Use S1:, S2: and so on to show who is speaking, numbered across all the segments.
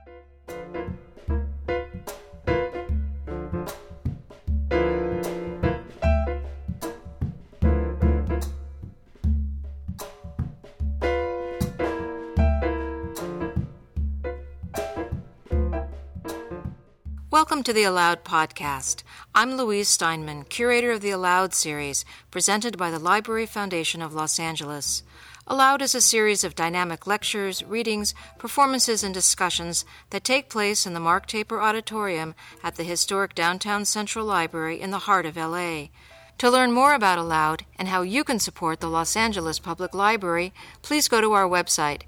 S1: Welcome to the Aloud Podcast. I'm Louise Steinman, curator of the Aloud series, presented by the Library Foundation of Los Angeles. Aloud is a series of dynamic lectures, readings, performances, and discussions that take place in the Mark Taper Auditorium at the historic downtown Central Library in the heart of LA. To learn more about Aloud and how you can support the Los Angeles Public Library, please go to our website,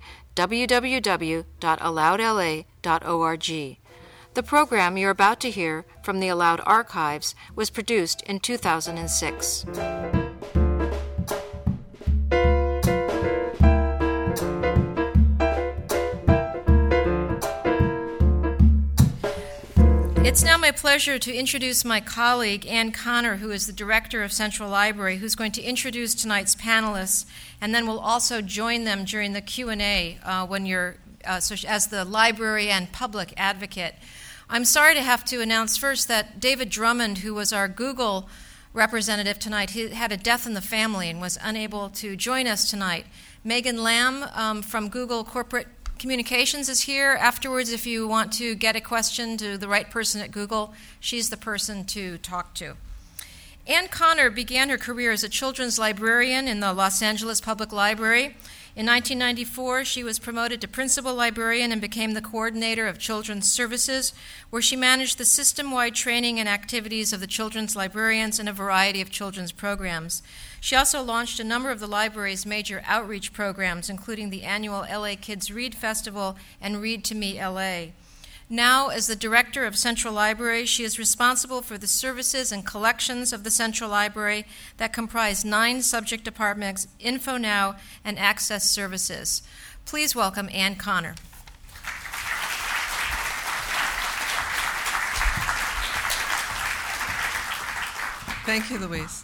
S1: www.aloudla.org. The program you're about to hear from the Aloud Archives was produced in 2006. It's now my pleasure to introduce my colleague, Ann Connor, who is the director of Central Library, who's going to introduce tonight's panelists, and then we'll also join them during the Q&A when you're as the library and public advocate. I'm sorry to have to announce first that David Drummond, who was our Google representative tonight, he had a death in the family and was unable to join us tonight. Megan Lamb from Google Corporate Communications is here. Afterwards, if you want to get a question to the right person at Google, she's the person to talk to. Ann Connor began her career as a children's librarian in the Los Angeles Public Library. In 1994, she was promoted to principal librarian and became the coordinator of children's services, where she managed the system-wide training and activities of the children's librarians in a variety of children's programs. She also launched a number of the library's major outreach programs, including the annual LA Kids Read Festival and Read to Me LA. Now, as the director of Central Library, she is responsible for the services and collections of the Central Library that comprise 9 subject departments, InfoNow, and Access Services. Please welcome Ann Connor.
S2: Thank you, Louise.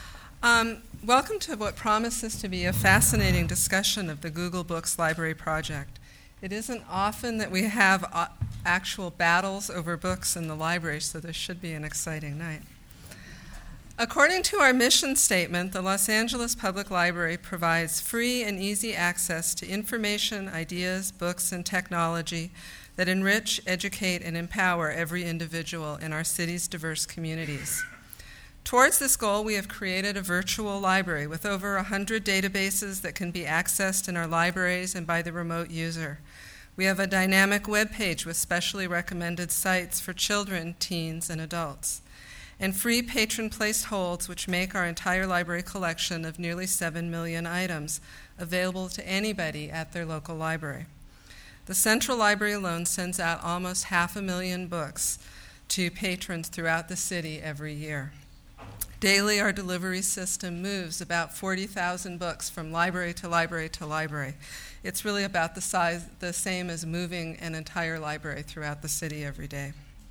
S2: Welcome to what promises to be a fascinating discussion of the Google Books Library Project. It isn't often that we have actual battles over books in the library, so this should be an exciting night. According to our mission statement, the Los Angeles Public Library provides free and easy access to information, ideas, books, and technology that enrich, educate, and empower every individual in our city's diverse communities. Towards this goal, we have created a virtual library with over 100 databases that can be accessed in our libraries and by the remote user. We have a dynamic web page with specially recommended sites for children, teens, and adults, and free patron-placed holds which make our entire library collection of nearly 7 million items available to anybody at their local library. The Central Library alone sends out almost 500,000 books to patrons throughout the city every year. Daily, our delivery system moves about 40,000 books from library to library to library. It's really about the same as moving an entire library throughout the city every day.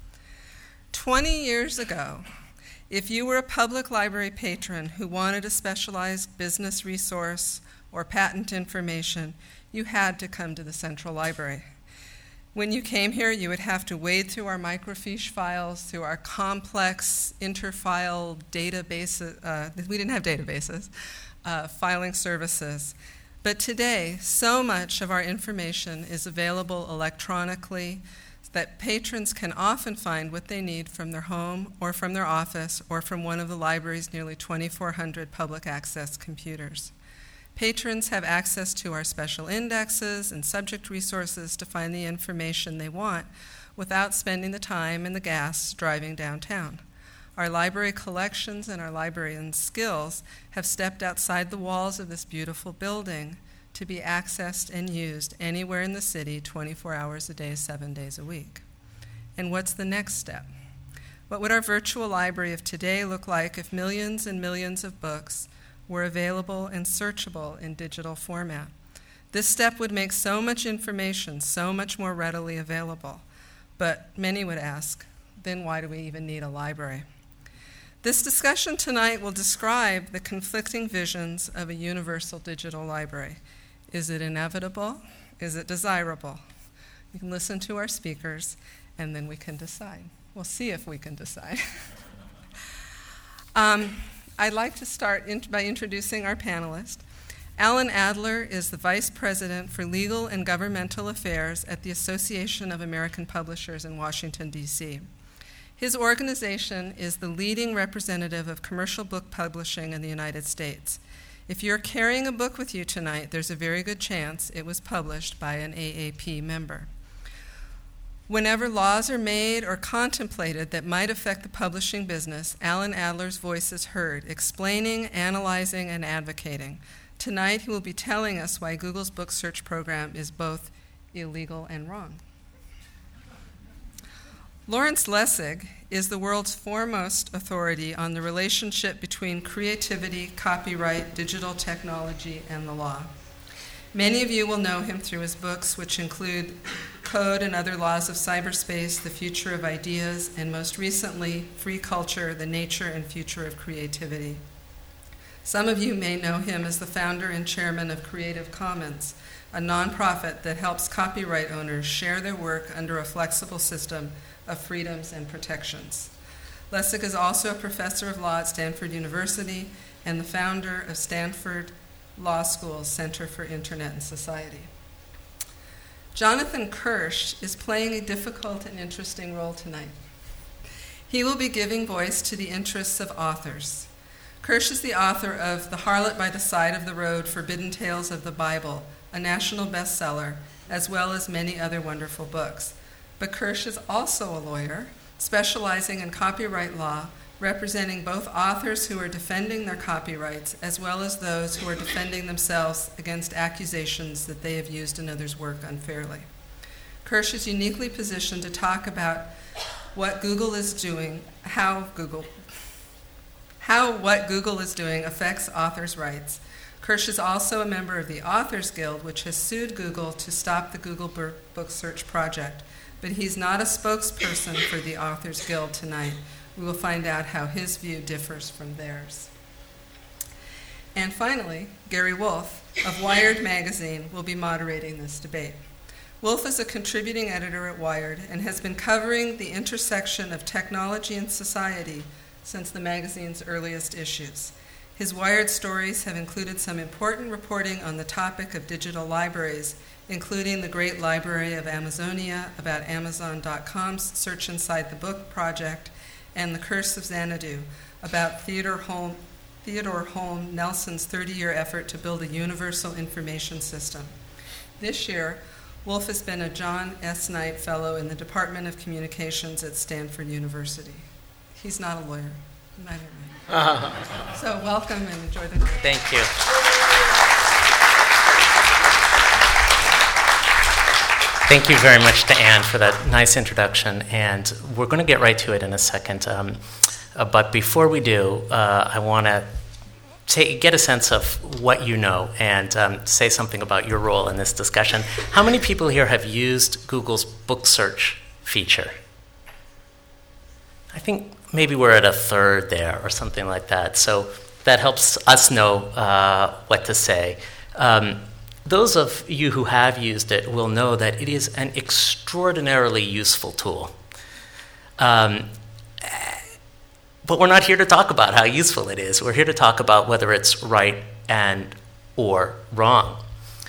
S2: 20 years ago, if you were a public library patron who wanted a specialized business resource or patent information, you had to come to the Central Library. When you came here, you would have to wade through our microfiche files, through our complex interfile databases. We didn't have databases, filing services. But today, so much of our information is available electronically that patrons can often find what they need from their home or from their office or from one of the library's nearly 2,400 public access computers. Patrons have access to our special indexes and subject resources to find the information they want without spending the time and the gas driving downtown. Our library collections and our librarian skills have stepped outside the walls of this beautiful building to be accessed and used anywhere in the city 24 hours a day, 7 days a week. And what's the next step? What would our virtual library of today look like if millions and millions of books were available and searchable in digital format? This step would make so much information so much more readily available. But many would ask, then why do we even need a library? This discussion tonight will describe the conflicting visions of a universal digital library. Is it inevitable? Is it desirable? You can listen to our speakers, and then we can decide. We'll see if we can decide. I'd like to start by introducing our panelist. Alan Adler is the Vice President for Legal and Governmental Affairs at the Association of American Publishers in Washington, D.C. His organization is the leading representative of commercial book publishing in the United States. If you're carrying a book with you tonight, there's a very good chance it was published by an AAP member. Whenever laws are made or contemplated that might affect the publishing business, Alan Adler's voice is heard, explaining, analyzing, and advocating. Tonight, he will be telling us why Google's book search program is both illegal and wrong. Lawrence Lessig is the world's foremost authority on the relationship between creativity, copyright, digital technology, and the law. Many of you will know him through his books, which include Code and Other Laws of Cyberspace, The Future of Ideas, and most recently, Free Culture, The Nature and Future of Creativity. Some of you may know him as the founder and chairman of Creative Commons, a nonprofit that helps copyright owners share their work under a flexible system of freedoms and protections. Lessig is also a professor of law at Stanford University and the founder of Stanford Law School's Center for Internet and Society. Jonathan Kirsch is playing a difficult and interesting role tonight. He will be giving voice to the interests of authors. Kirsch is the author of The Harlot by the Side of the Road, Forbidden Tales of the Bible, a national bestseller, as well as many other wonderful books. But Kirsch is also a lawyer, specializing in copyright law, representing both authors who are defending their copyrights as well as those who are defending themselves against accusations that they have used another's work unfairly. Kirsch is uniquely positioned to talk about what Google is doing, how what Google is doing affects authors' rights. Kirsch is also a member of the Authors Guild, which has sued Google to stop the Google Book Search project. But he's not a spokesperson for the Authors Guild tonight. We will find out how his view differs from theirs. And finally, Gary Wolf of Wired magazine will be moderating this debate. Wolf is a contributing editor at Wired and has been covering the intersection of technology and society since the magazine's earliest issues. His Wired stories have included some important reporting on the topic of digital libraries, including the Great Library of Amazonia, about Amazon.com's Search Inside the Book project, and The Curse of Xanadu, about Theodore Holm Nelson's 30-year effort to build a universal information system. This year, Wolf has been a John S. Knight Fellow in the Department of Communications at Stanford University. He's not a lawyer, neither am I. So welcome and enjoy the night.
S3: Thank you. Thank you very much to Anne for that nice introduction, and we're going to get right to it in a second. But before we do, I want to get a sense of what you know and say something about your role in this discussion. How many people here have used Google's book search feature? I think maybe we're at a third there or something like that. So that helps us know what to say. Those of you who have used it will know that it is an extraordinarily useful tool. But we're not here to talk about how useful it is. We're here to talk about whether it's right and or wrong.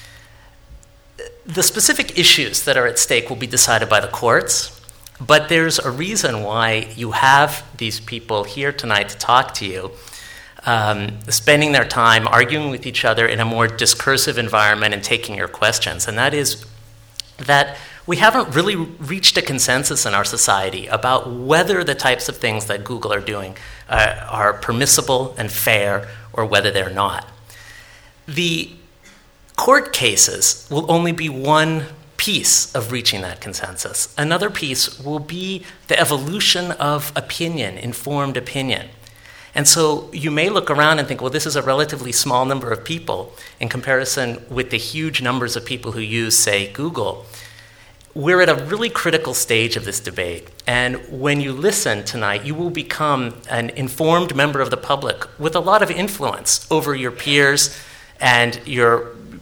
S3: The specific issues that are at stake will be decided by the courts, but there's a reason why you have these people here tonight to talk to you, spending their time arguing with each other in a more discursive environment and taking your questions. And that is that we haven't really reached a consensus in our society about whether the types of things that Google are doing are permissible and fair or whether they're not. The court cases will only be one piece of reaching that consensus. Another piece will be the evolution of opinion, informed opinion. And so you may look around and think, well, this is a relatively small number of people in comparison with the huge numbers of people who use, say, Google. We're at a really critical stage of this debate. And when you listen tonight, you will become an informed member of the public with a lot of influence over your peers and your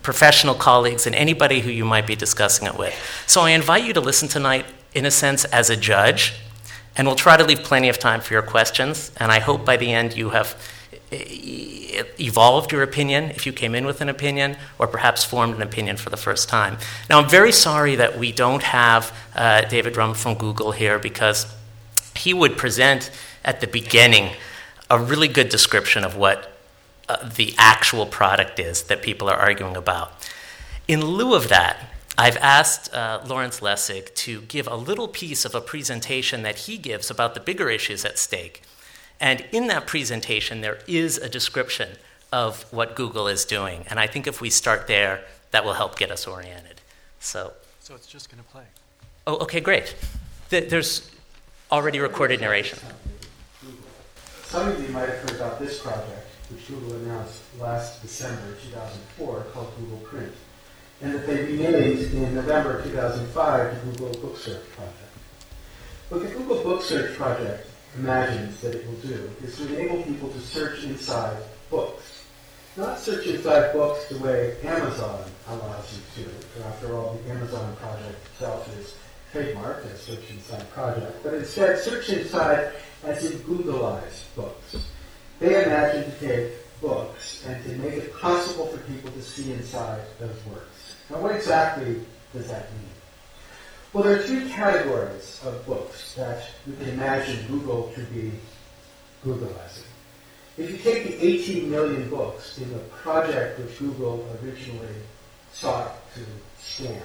S3: professional colleagues, and anybody who you might be discussing it with. So I invite you to listen tonight, in a sense, as a judge, and we'll try to leave plenty of time for your questions, and I hope by the end you have evolved your opinion, if you came in with an opinion, or perhaps formed an opinion for the first time. Now, I'm very sorry that we don't have David Drumm from Google here, because he would present at the beginning a really good description of what the actual product is that people are arguing about. In lieu of that, I've asked Lawrence Lessig to give a little piece of a presentation that he gives about the bigger issues at stake. And in that presentation, there is a description of what Google is doing. And I think if we start there, that will help get us oriented. So
S4: it's just going to play.
S3: Oh, okay, great. There's already recorded narration.
S5: Some of you might have heard about this project, which Google announced last December 2004, called Google Print, and that they renamed in November 2005 to Google Book Search Project. What the Google Book Search Project imagines that it will do is to enable people to search inside books. Not search inside books the way Amazon allows you to. For after all, the Amazon project itself is trademarked as Search Inside Project, but instead search inside as in Googleize books. They imagine to take books and to make it possible for people to see inside those works. Now, what exactly does that mean? Well, there are three categories of books that we can imagine Google to be Googleizing. If you take the 18 million books in the project which Google originally sought to scan,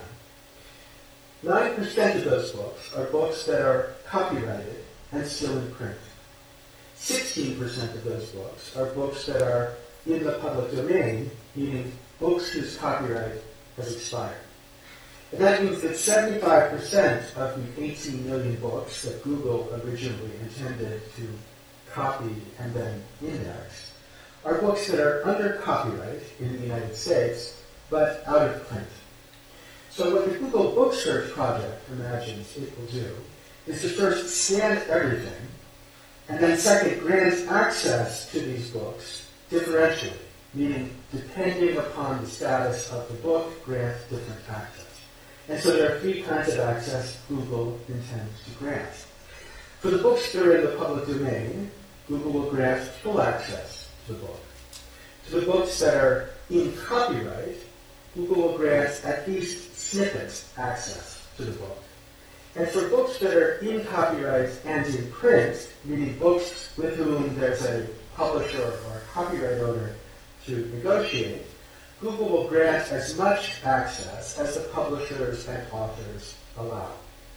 S5: 9% of those books are books that are copyrighted and still in print. 16% of those books are books that are in the public domain, meaning books whose copyright has expired. And that means that 75% of the 18 million books that Google originally intended to copy and then index are books that are under copyright in the United States, but out of print. So what the Google Book Search Project imagines it will do is to first scan everything, and then second, grant access to these books differentially, meaning depending upon the status of the book, grant different access. And so there are three kinds of access Google intends to grant. For the books that are in the public domain, Google will grant full access to the book. To the books that are in copyright, Google will grant at least snippet access to the book. And for books that are in copyright and in print, meaning books with whom there's a publisher or a copyright owner to negotiate, Google will grant as much access as the publishers and authors allow.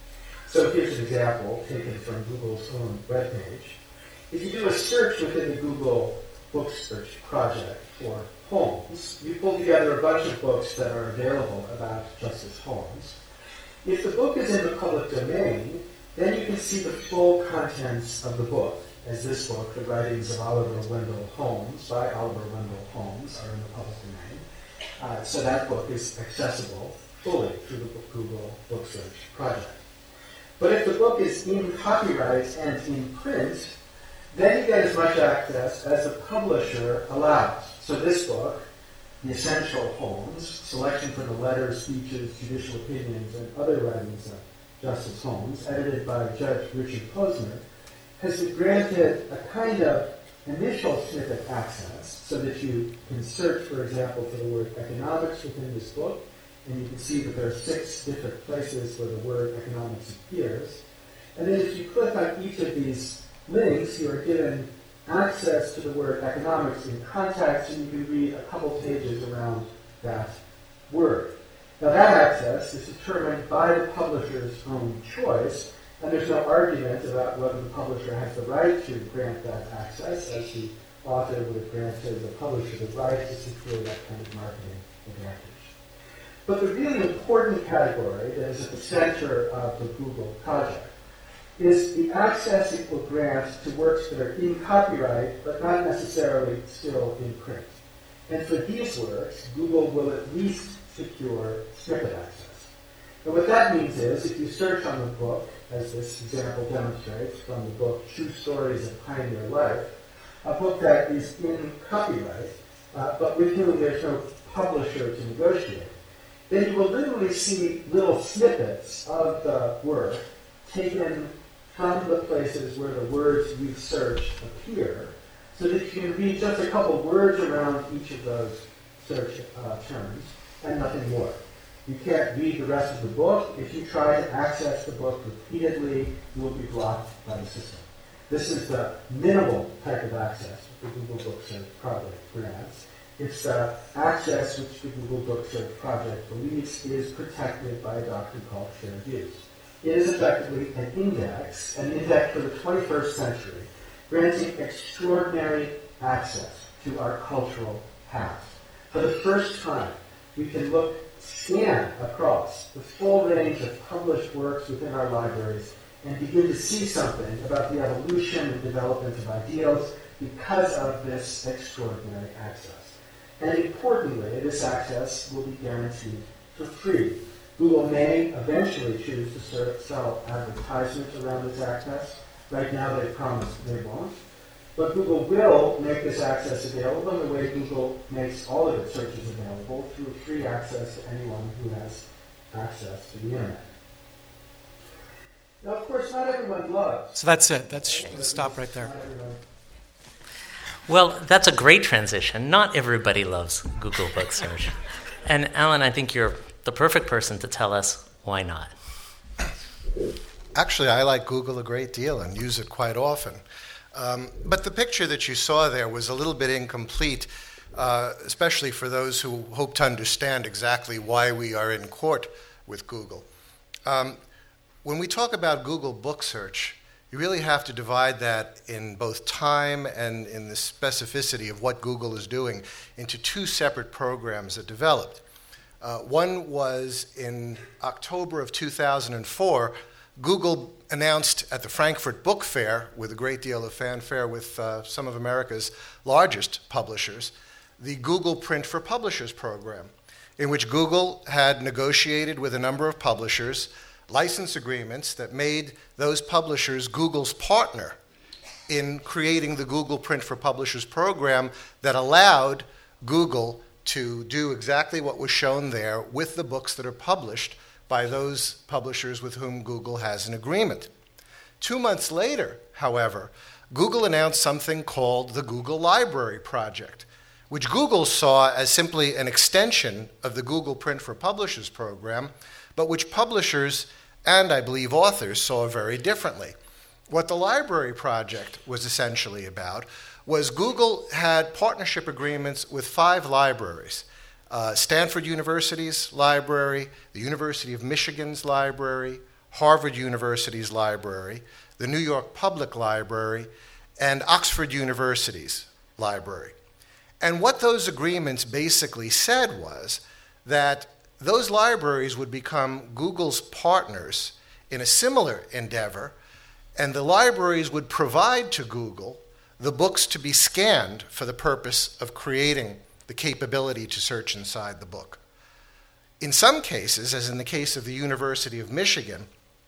S5: So here's an example taken from Google's own webpage. If you do a search within the Google Book Search Project for Holmes, you pull together a bunch of books that are available about Justice Holmes. If the book is in the public domain, then you can see the full contents of the book, as this book, The Writings of Oliver Wendell Holmes, by Oliver Wendell Holmes, are in the public domain. So that book is accessible fully through the Google Book Search Project. But if the book is in copyright and in print, then you get as much access as the publisher allows. So this book, The Essential Holmes, selection from the letters, speeches, judicial opinions, and other writings of Justice Holmes, edited by Judge Richard Posner, has been granted a kind of initial snippet access so that you can search, for example, for the word economics within this book, and you can see that there are 6 different places where the word economics appears. And then if you click on each of these links, you are given access to the word economics in context, and you can read a couple pages around that word. Now that access is determined by the publisher's own choice, and there's no argument about whether the publisher has the right to grant that access, as the author would have granted the publisher the right to secure that kind of marketing advantage. But the really important category that is at the center of the Google project is the access it will grant to works that are in copyright, but not necessarily still in print. And for these works, Google will at least secure snippet access. And what that means is, if you search on the book, as this example demonstrates from the book True Stories of Pioneer Life, a book that is in copyright, but with whom there's no publisher to negotiate, then you will literally see little snippets of the work taken from the places where the words you searched appear, so that you can read just a couple words around each of those search terms and nothing more. You can't read the rest of the book. If you try to access the book repeatedly, you will be blocked by the system. This is the minimal type of access the Google Book Search Project grants. It's the access which the Google Book Search Project believes is protected by a doctrine called fair use. It is effectively an index for the 21st century, granting extraordinary access to our cultural past. For the first time, we can scan across the full range of published works within our libraries and begin to see something about the evolution and development of ideals because of this extraordinary access. And importantly, this access will be guaranteed for free. Google may eventually choose to sell advertisements around this access. Right now they promise they won't. But Google will make this access available in the way Google makes all of its searches available, through free access to anyone who has access to the internet. Now, of course, not everyone loves.
S4: So that's it. Let's stop right there.
S3: Well, that's a great transition. Not everybody loves Google Book Search. And Alan, I think you're the perfect person to tell us why not.
S6: Actually, I like Google a great deal and use it quite often. But the picture that you saw there was a little bit incomplete, especially for those who hope to understand exactly why we are in court with Google. When we talk about Google Book Search, you really have to divide that in both time and in the specificity of what Google is doing into two separate programs that developed. One was in October of 2004, Google announced at the Frankfurt Book Fair, with a great deal of fanfare with some of America's largest publishers, the Google Print for Publishers program, in which Google had negotiated with a number of publishers license agreements that made those publishers Google's partner in creating the Google Print for Publishers program that allowed Google to do exactly what was shown there with the books that are published by those publishers with whom Google has an agreement. 2 months later, however, Google announced something called the Google Library Project, which Google saw as simply an extension of the Google Print for Publishers program, but which publishers and, I believe, authors saw very differently. What the Library Project was essentially about was Google had partnership agreements with 5 libraries: Stanford University's library, the University of Michigan's library, Harvard University's library, the New York Public Library, and Oxford University's library. And what those agreements basically said was that those libraries would become Google's partners in a similar endeavor, and the libraries would provide to Google the books to be scanned for the purpose of creating the capability to search inside the book. In some cases, as in the case of the University of Michigan,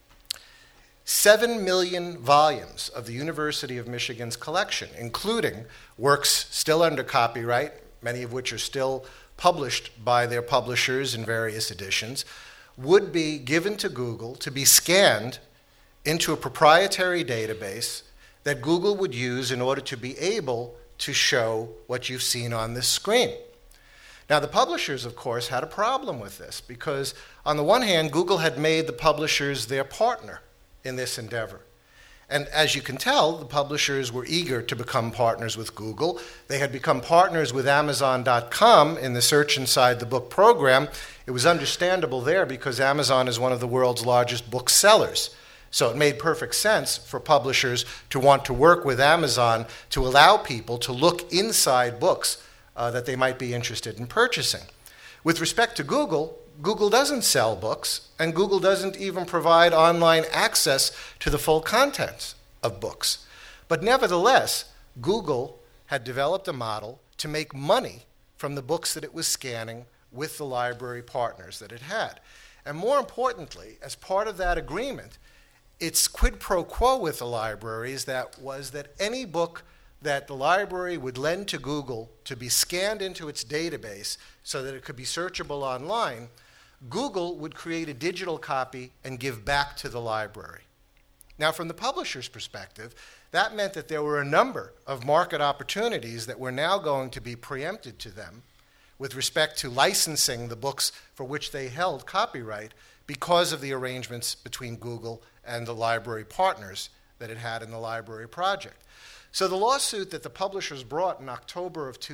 S6: 7 million volumes of the University of Michigan's collection, including works still under copyright, many of which are still published by their publishers in various editions, would be given to Google to be scanned into a proprietary database that Google would use in order to be able to show what you've seen on this screen. Now, the publishers, of course, had a problem with this because, on the one hand, Google had made the publishers their partner in this endeavor. And as you can tell, the publishers were eager to become partners with Google. They had become partners with Amazon.com in the Search Inside the Book program. It was understandable there because Amazon is one of the world's largest booksellers. So it made perfect sense for publishers to want to work with Amazon to allow people to look inside books that they might be interested in purchasing. With respect to Google, Google doesn't sell books, and Google doesn't even provide online access to the full contents of books. But nevertheless, Google had developed a model to make money from the books that it was scanning with the library partners that it had. And more importantly, as part of that agreement, its quid pro quo with the libraries was that any book that the library would lend to Google to be scanned into its database so that it could be searchable online, Google would create a digital copy and give back to the library. Now, from the publisher's perspective, that meant that there were a number of market opportunities that were now going to be preempted to them with respect to licensing the books for which they held copyright because of the arrangements between Google and the library partners that it had in the library project. So the lawsuit that the publishers brought in October of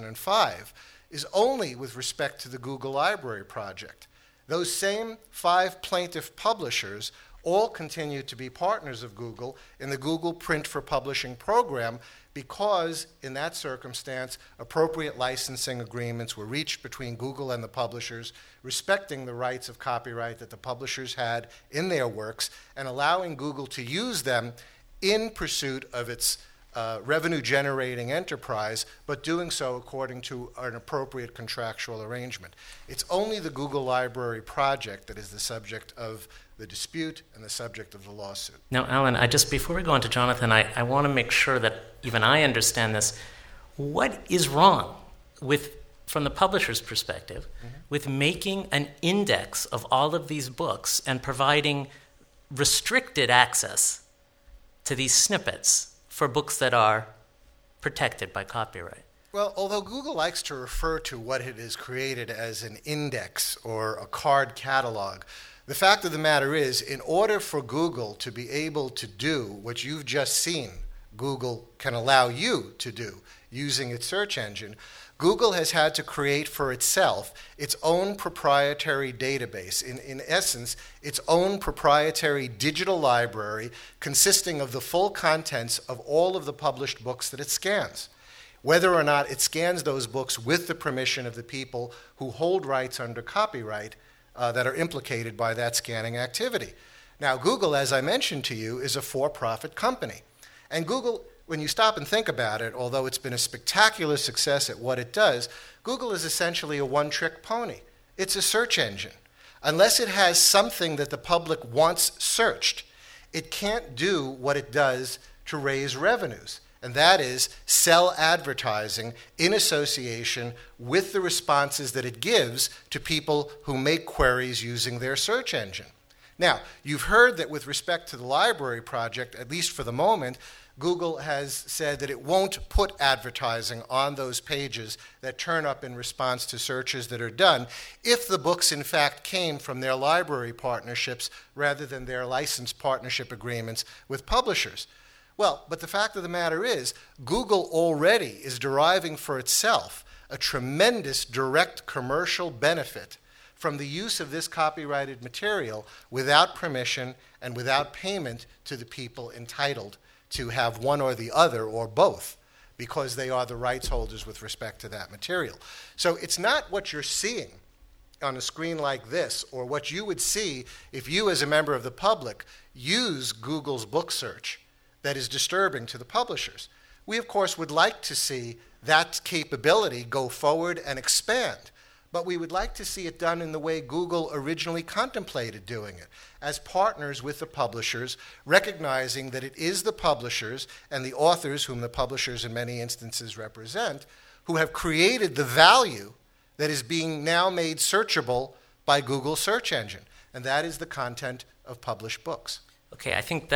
S6: 2005 is only with respect to the Google Library Project. Those same 5 plaintiff publishers all continue to be partners of Google in the Google Print for Publishing program because, in that circumstance, appropriate licensing agreements were reached between Google and the publishers, respecting the rights of copyright that the publishers had in their works and allowing Google to use them in pursuit of its revenue-generating enterprise, but doing so according to an appropriate contractual arrangement. It's only the Google Library Project that is the subject of the dispute and the subject of the lawsuit.
S3: Now, Alan, before we go on to Jonathan, I want to make sure that even I understand this. What is wrong with, from the publisher's perspective, with making an index of all of these books and providing restricted access to these snippets for books that are protected by copyright?
S6: Well, although Google likes to refer to what it has created as an index or a card catalog, the fact of the matter is, in order for Google to be able to do what you've just seen Google can allow you to do using its search engine, Google has had to create for itself its own proprietary database, in essence, its own proprietary digital library consisting of the full contents of all of the published books that it scans. Whether or not it scans those books with the permission of the people who hold rights under copyright that are implicated by that scanning activity. Now, Google, as I mentioned to you, is a for-profit company. And Google, when you stop and think about it, although it's been a spectacular success at what it does, Google is essentially a one-trick pony. It's a search engine. Unless it has something that the public wants searched, it can't do what it does to raise revenues, and that is sell advertising in association with the responses that it gives to people who make queries using their search engine. Now, you've heard that with respect to the library project, at least for the moment, Google has said that it won't put advertising on those pages that turn up in response to searches that are done if the books in fact came from their library partnerships rather than their license partnership agreements with publishers. Well, but the fact of the matter is, Google already is deriving for itself a tremendous direct commercial benefit from the use of this copyrighted material without permission and without payment to the people entitled to have one or the other or both, because they are the rights holders with respect to that material. So it's not what you're seeing on a screen like this or what you would see if you as a member of the public use Google's book search that is disturbing to the publishers. We, of course, would like to see that capability go forward and expand, but we would like to see it done in the way Google originally contemplated doing it, as partners with the publishers, recognizing that it is the publishers and the authors, whom the publishers in many instances represent, who have created the value that is being now made searchable by Google's search engine, and that is the content of published books.
S3: Okay, I think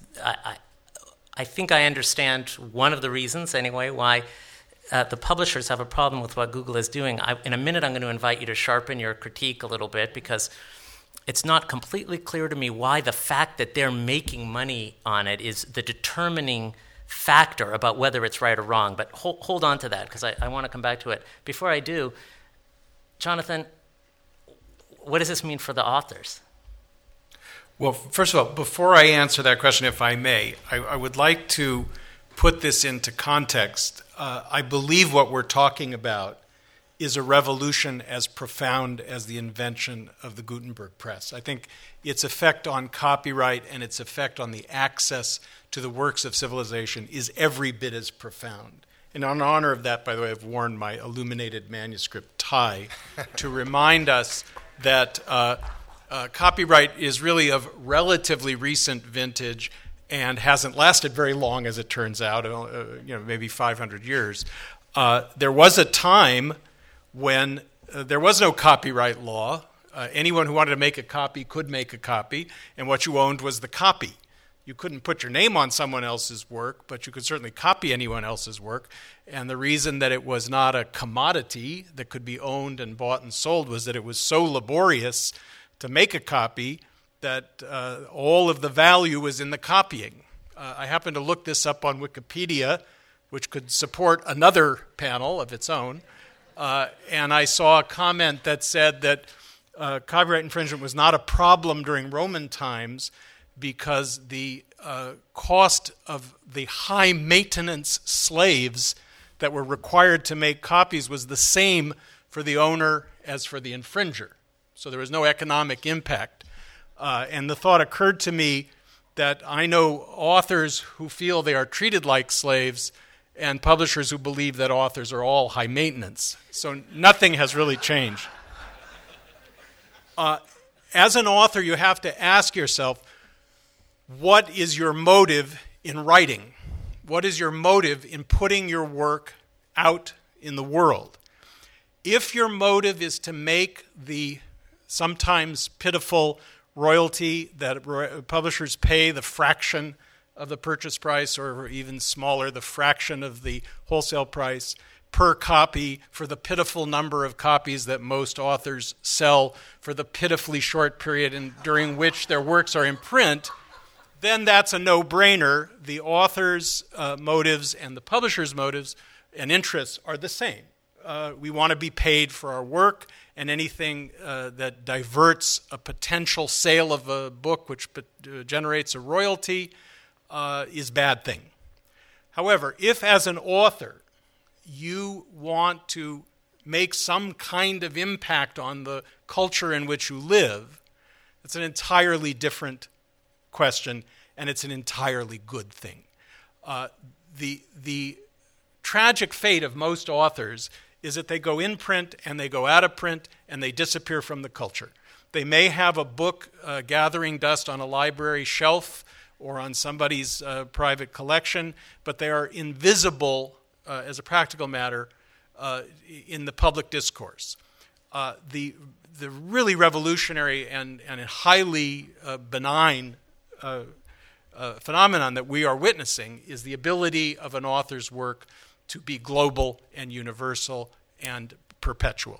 S3: I think I understand one of the reasons, anyway, why the publishers have a problem with what Google is doing. In a minute, I'm going to invite you to sharpen your critique a little bit, because it's not completely clear to me why the fact that they're making money on it is the determining factor about whether it's right or wrong. But hold on to that, because I want to come back to it. Before I do, Jonathan, what does this mean for the authors?
S4: Well, first of all, before I answer that question, if I may, I would like to put this into context. I believe what we're talking about is a revolution as profound as the invention of the Gutenberg press. I think its effect on copyright and its effect on the access to the works of civilization is every bit as profound. And in honor of that, by the way, I've worn my illuminated manuscript tie to remind us that copyright is really of relatively recent vintage, and hasn't lasted very long, as it turns out, maybe 500 years. There was a time when there was no copyright law. Anyone who wanted to make a copy could make a copy, and what you owned was the copy. You couldn't put your name on someone else's work, but you could certainly copy anyone else's work. And the reason that it was not a commodity that could be owned and bought and sold was that it was so laborious to make a copy that all of the value was in the copying. I happened to look this up on Wikipedia, which could support another panel of its own, and I saw a comment that said that copyright infringement was not a problem during Roman times because the cost of the high maintenance slaves that were required to make copies was the same for the owner as for the infringer. So there was no economic impact. And the thought occurred to me that I know authors who feel they are treated like slaves and publishers who believe that authors are all high maintenance. So nothing has really changed. As an author, you have to ask yourself, what is your motive in writing? What is your motive in putting your work out in the world? If your motive is to make the sometimes pitiful royalty that publishers pay, the fraction of the purchase price, or even smaller, the fraction of the wholesale price per copy for the pitiful number of copies that most authors sell for the pitifully short period during which their works are in print, then that's a no-brainer. The author's motives and the publisher's motives and interests are the same. We want to be paid for our work, and anything that diverts a potential sale of a book which generates a royalty is a bad thing. However, if as an author you want to make some kind of impact on the culture in which you live, it's an entirely different question, and it's an entirely good thing. The tragic fate of most authors is that they go in print and they go out of print and they disappear from the culture. They may have a book gathering dust on a library shelf or on somebody's private collection, but they are invisible as a practical matter in the public discourse. The really revolutionary and highly benign phenomenon that we are witnessing is the ability of an author's work to be global and universal and perpetual.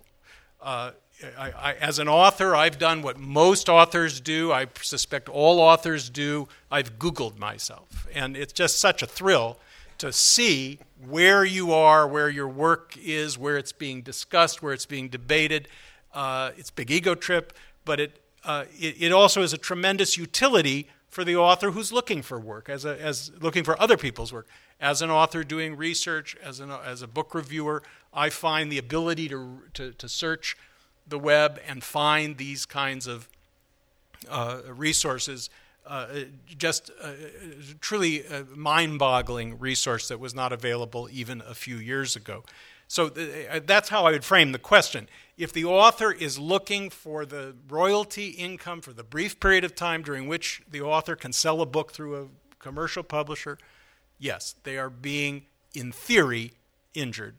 S4: As an author, I've done what most authors do. I suspect all authors do. I've Googled myself. And it's just such a thrill to see where you are, where your work is, where it's being discussed, where it's being debated. It's a big ego trip, but it also is a tremendous utility for the author who's looking for work, as looking for other people's work. As an author doing research, as a book reviewer, I find the ability to search the web and find these kinds of resources just truly a mind-boggling resource that was not available even a few years ago. So that's how I would frame the question. If the author is looking for the royalty income for the brief period of time during which the author can sell a book through a commercial publisher, yes, they are being, in theory, injured.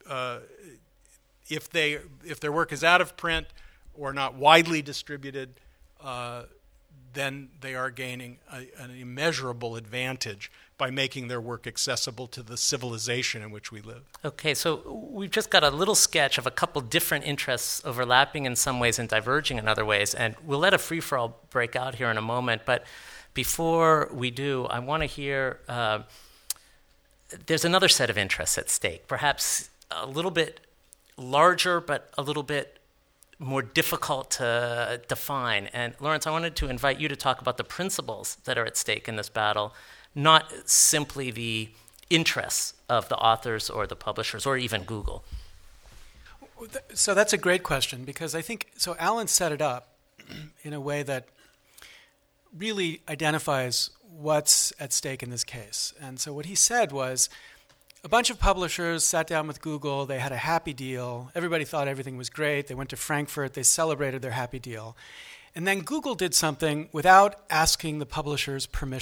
S4: If their work is out of print or not widely distributed, then they are gaining an immeasurable advantage by making their work accessible to the civilization in which we live.
S3: Okay, so we've just got a little sketch of a couple different interests overlapping in some ways and diverging in other ways, and we'll let a free-for-all break out here in a moment, but before we do, I want to hear, there's another set of interests at stake, perhaps a little bit larger, but a little bit more difficult to define. And Lawrence, I wanted to invite you to talk about the principles that are at stake in this battle, not simply the interests of the authors or the publishers or even Google.
S7: So that's a great question, because I think, so Alan set it up in a way that really identifies what's at stake in this case. And so what he said was, a bunch of publishers sat down with Google, they had a happy deal, everybody thought everything was great, they went to Frankfurt, they celebrated their happy deal. And then Google did something without asking the publisher's permission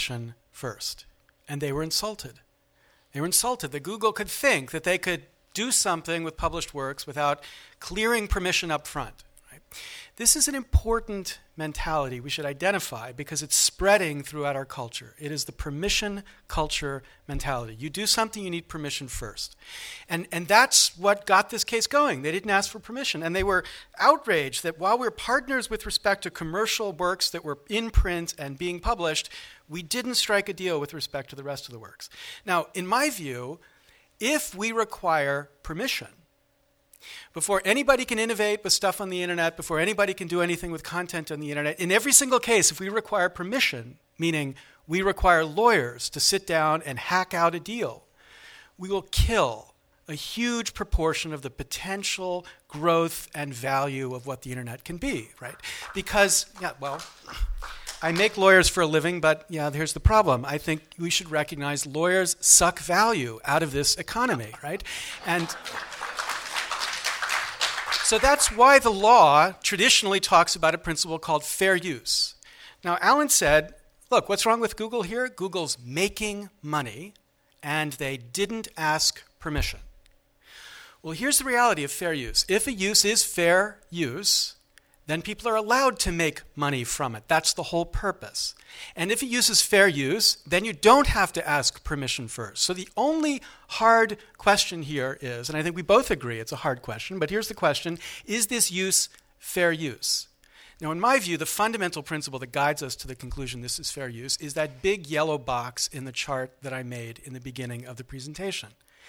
S7: first, and they were insulted. They were insulted that Google could think that they could do something with published works without clearing permission up front. Right? This is an important mentality we should identify because it's spreading throughout our culture. It is the permission culture mentality. You do something, you need permission first. And that's what got this case going. They didn't ask for permission. And they were outraged that while we're partners with respect to commercial works that were in print and being published, we didn't strike a deal with respect to the rest of the works. Now, in my view, if we require permission, before anybody can innovate with stuff on the internet, before anybody can do anything with content on the internet, in every single case, if we require permission, meaning we require lawyers to sit down and hack out a deal, we will kill a huge proportion of the potential growth and value of what the internet can be, right? Because, I make lawyers for a living, but here's the problem. I think we should recognize lawyers suck value out of this economy, right? And so that's why the law traditionally talks about a principle called fair use. Now, Alan said, look, what's wrong with Google here? Google's making money, and they didn't ask permission. Well, here's the reality of fair use. If a use is fair use, then people are allowed to make money from it. That's the whole purpose. And if a use is fair use, then you don't have to ask permission first. So the only hard question here is, and I think we both agree it's a hard question, but here's the question, is this use fair use? Now, in my view, the fundamental principle that guides us to the conclusion this is fair use is that big yellow box in the chart that I made in the beginning of the presentation.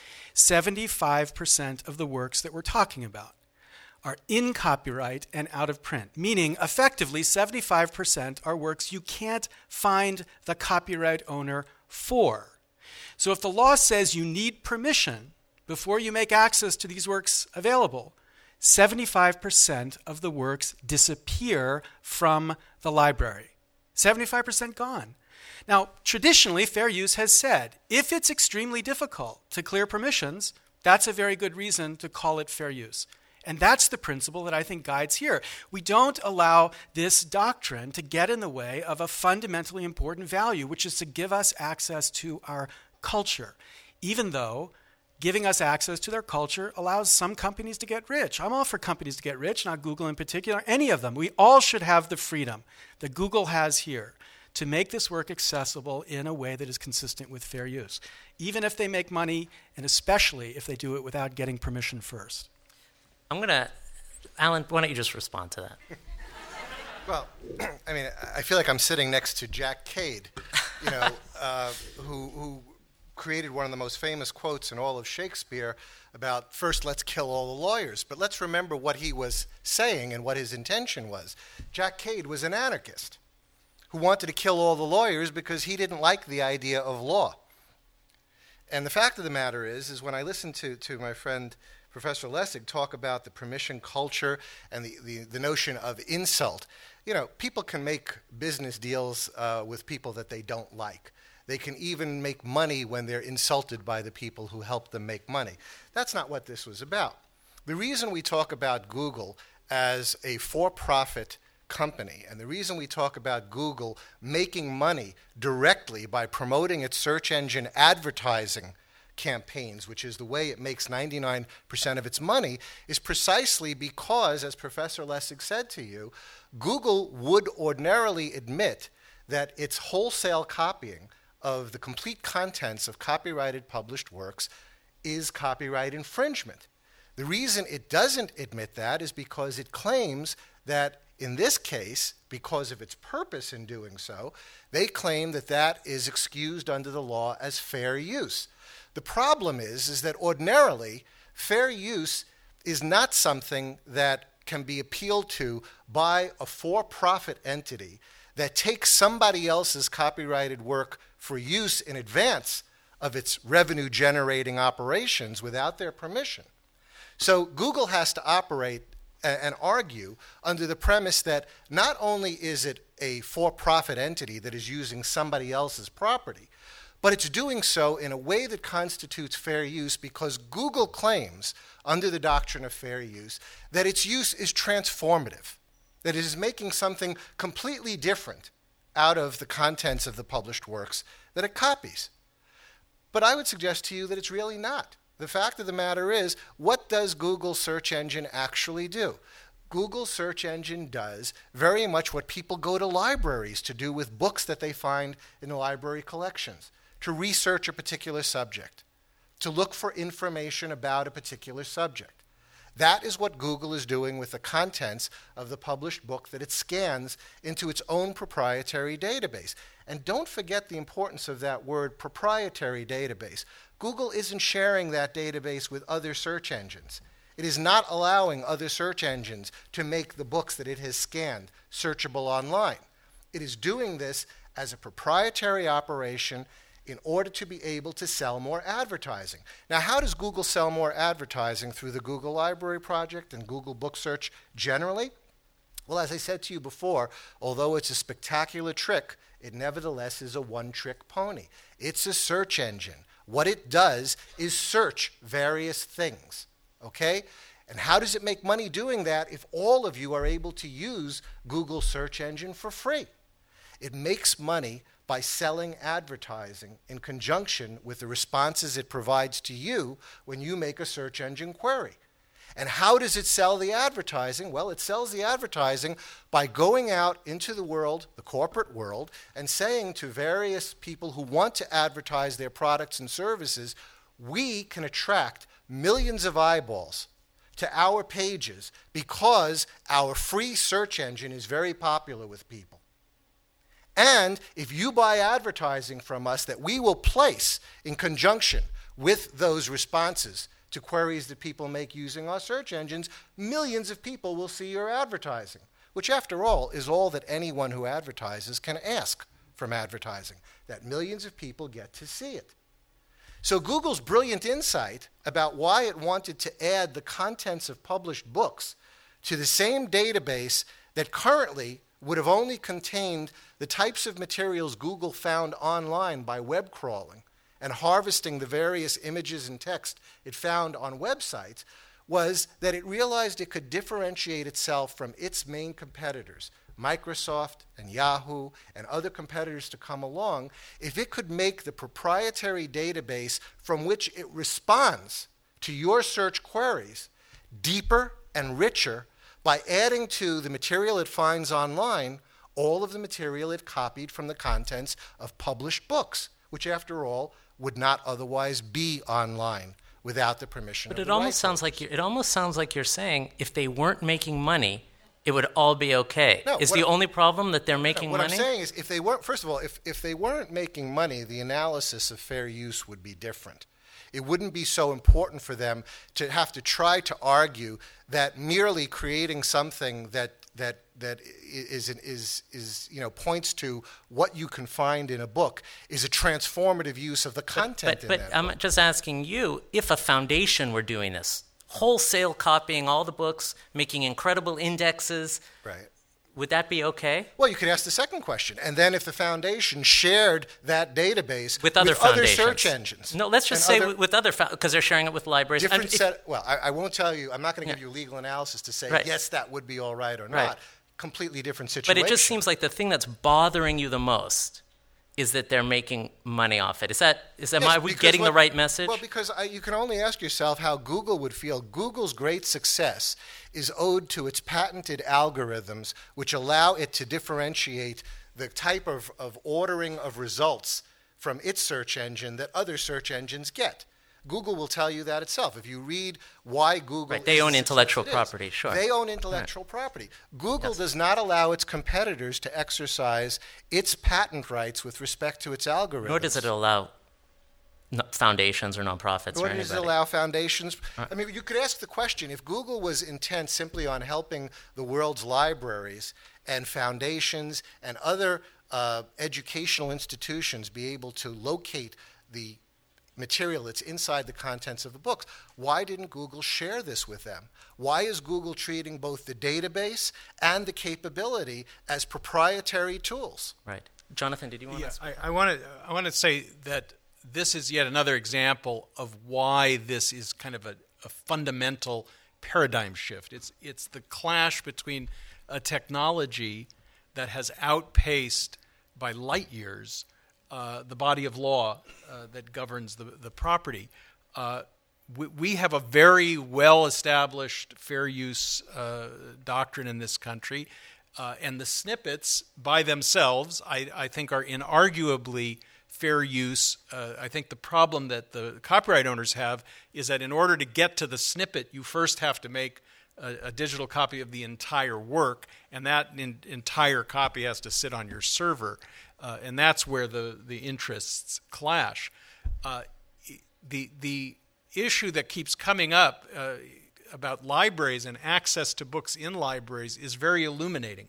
S7: 75% of the works that we're talking about are in copyright and out of print, meaning effectively 75% are works you can't find the copyright owner for. So if the law says you need permission before you make access to these works available, 75% of the works disappear from the library. 75% gone. Now, traditionally, fair use has said, if it's extremely difficult to clear permissions, that's a very good reason to call it fair use. And that's the principle that I think guides here. We don't allow this doctrine to get in the way of a fundamentally important value, which is to give us access to our culture, even though giving us access to their culture allows some companies to get rich. I'm all for companies to get rich, not Google in particular, any of them. We all should have the freedom that Google has here to make this work accessible in a way that is consistent with fair use, even if they make money, and especially if they do it without getting permission first.
S3: Alan, why don't you just respond to that?
S6: Well, I mean, I feel like I'm sitting next to Jack Cade, who created one of the most famous quotes in all of Shakespeare about, first, let's kill all the lawyers. But let's remember what he was saying and what his intention was. Jack Cade was an anarchist who wanted to kill all the lawyers because he didn't like the idea of law. And the fact of the matter is when I listen to my friend Professor Lessig talk about the permission culture and the notion of insult, people can make business deals with people that they don't like. They can even make money when they're insulted by the people who help them make money. That's not what this was about. The reason we talk about Google as a for-profit company, and the reason we talk about Google making money directly by promoting its search engine advertising campaigns, which is the way it makes 99% of its money, is precisely because, as Professor Lessig said to you, Google would ordinarily admit that its wholesale copying of the complete contents of copyrighted published works is copyright infringement. The reason it doesn't admit that is because it claims that in this case, because of its purpose in doing so, they claim that that is excused under the law as fair use. The problem is that ordinarily, fair use is not something that can be appealed to by a for-profit entity that takes somebody else's copyrighted work for use in advance of its revenue-generating operations without their permission. So Google has to operate and argue under the premise that not only is it a for-profit entity that is using somebody else's property, but it's doing so in a way that constitutes fair use because Google claims, under the doctrine of fair use, that its use is transformative, that it is making something completely different out of the contents of the published works that it copies. But I would suggest to you that it's really not. The fact of the matter is, what does Google search engine actually do? Google search engine does very much what people go to libraries to do with books that they find in the library collections, to research a particular subject, to look for information about a particular subject. That is what Google is doing with the contents of the published book that it scans into its own proprietary database. And don't forget the importance of that word, proprietary database. Google isn't sharing that database with other search engines. It is not allowing other search engines to make the books that it has scanned searchable online. It is doing this as a proprietary operation in order to be able to sell more advertising. Now, how does Google sell more advertising through the Google Library Project and Google Book Search generally? Well, as I said to you before, although it's a spectacular trick, it nevertheless is a one-trick pony. It's a search engine. What it does is search various things, okay? And how does it make money doing that if all of you are able to use Google search engine for free? It makes money by selling advertising in conjunction with the responses it provides to you when you make a search engine query. And how does it sell the advertising? Well, it sells the advertising by going out into the world, the corporate world, and saying to various people who want to advertise their products and services, we can attract millions of eyeballs to our pages because our free search engine is very popular with people. And if you buy advertising from us that we will place in conjunction with those responses to queries that people make using our search engines, millions of people will see your advertising, which after all is all that anyone who advertises can ask from advertising, that millions of people get to see it. So Google's brilliant insight about why it wanted to add the contents of published books to the same database that currently would have only contained the types of materials Google found online by web crawling and harvesting the various images and text it found on websites, was that it realized it could differentiate itself from its main competitors, Microsoft and Yahoo and other competitors to come along, if it could make the proprietary database from which it responds to your search queries deeper and richer by adding to the material it finds online all of the material it copied from the contents of published books, which after all would not otherwise be online without the permission of the
S3: But it almost sounds like you're saying if they weren't making money, it would all be okay.
S6: No,
S3: is the only problem that they're making money?
S6: What I'm saying is if they weren't, first of all, if they weren't making money, the analysis of fair use would be different. It wouldn't be so important for them to have to try to argue that merely creating something that is points to what you can find in a book is a transformative use of the content in that book.
S3: But I'm just asking you, if a foundation were doing this, wholesale copying all the books, making incredible indexes,
S6: right,
S3: would that be okay?
S6: Well, you could ask the second question. And then if the foundation shared that database
S3: with other
S6: search engines.
S3: No, let's just say with other, because they're sharing it with libraries.
S6: I won't tell you, I'm not going to give you legal analysis to say, yes, that would be all right or not.
S3: Right.
S6: Completely different situation.
S3: But it just seems like the thing that's bothering you the most is that they're making money off it. Are we getting the right message?
S6: Well, because you can only ask yourself how Google would feel. Google's great success is owed to its patented algorithms, which allow it to differentiate the type of ordering of results from its search engine that other search engines get. Google will tell you that itself. If you read why Google...
S3: Right, they own intellectual property, sure.
S6: They own intellectual property. Google does not allow its competitors to exercise its patent rights with respect to its algorithms.
S3: Nor does it allow foundations or nonprofits or anybody.
S6: Nor does it allow foundations. I mean, you could ask the question, if Google was intent simply on helping the world's libraries and foundations and other educational institutions be able to locate the material that's inside the contents of the books, why didn't Google share this with them? Why is Google treating both the database and the capability as proprietary tools?
S3: Right. Jonathan, did you want to speak?
S4: I want to say that this is yet another example of why this is kind of a fundamental paradigm shift. It's the clash between a technology that has outpaced by light years the body of law that governs the property. We have a very well-established fair use doctrine in this country, and the snippets by themselves, I think, are inarguably fair use. I think the problem that the copyright owners have is that in order to get to the snippet, you first have to make a digital copy of the entire work, and that entire copy has to sit on your server, and that's where the interests clash. The issue that keeps coming up about libraries and access to books in libraries is very illuminating.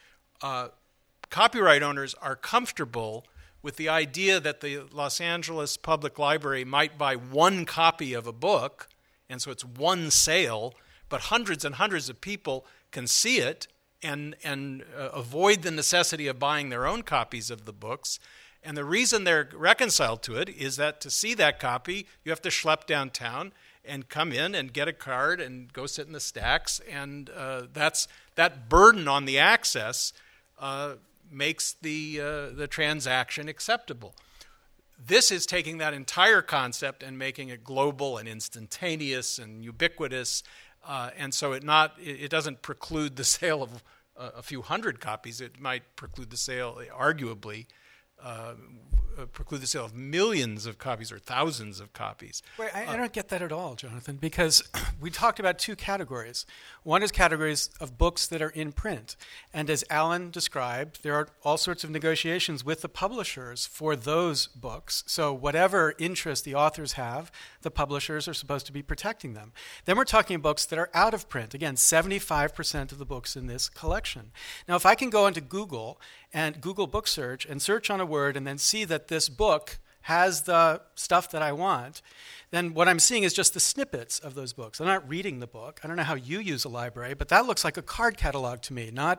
S4: Copyright owners are comfortable with the idea that the Los Angeles Public Library might buy one copy of a book, and so it's one sale, but hundreds and hundreds of people can see it and avoid the necessity of buying their own copies of the books. And the reason they're reconciled to it is that to see that copy, you have to schlep downtown and come in and get a card and go sit in the stacks. And that burden on the access makes the transaction acceptable. This is taking that entire concept and making it global and instantaneous and ubiquitous. And so it doesn't preclude the sale of a few hundred copies. It might preclude the sale, arguably, preclude the sale of millions of copies or thousands of copies.
S7: Wait, I don't get that at all, Jonathan, because we talked about two categories. One is categories of books that are in print. And as Alan described, there are all sorts of negotiations with the publishers for those books. So whatever interest the authors have, the publishers are supposed to be protecting them. Then we're talking books that are out of print. Again, 75% of the books in this collection. Now, if I can go into Google and Google Book Search and search on a word and then see that this book has the stuff that I want, then what I'm seeing is just the snippets of those books. I'm not reading the book. I don't know how you use a library, but that looks like a card catalog to me, not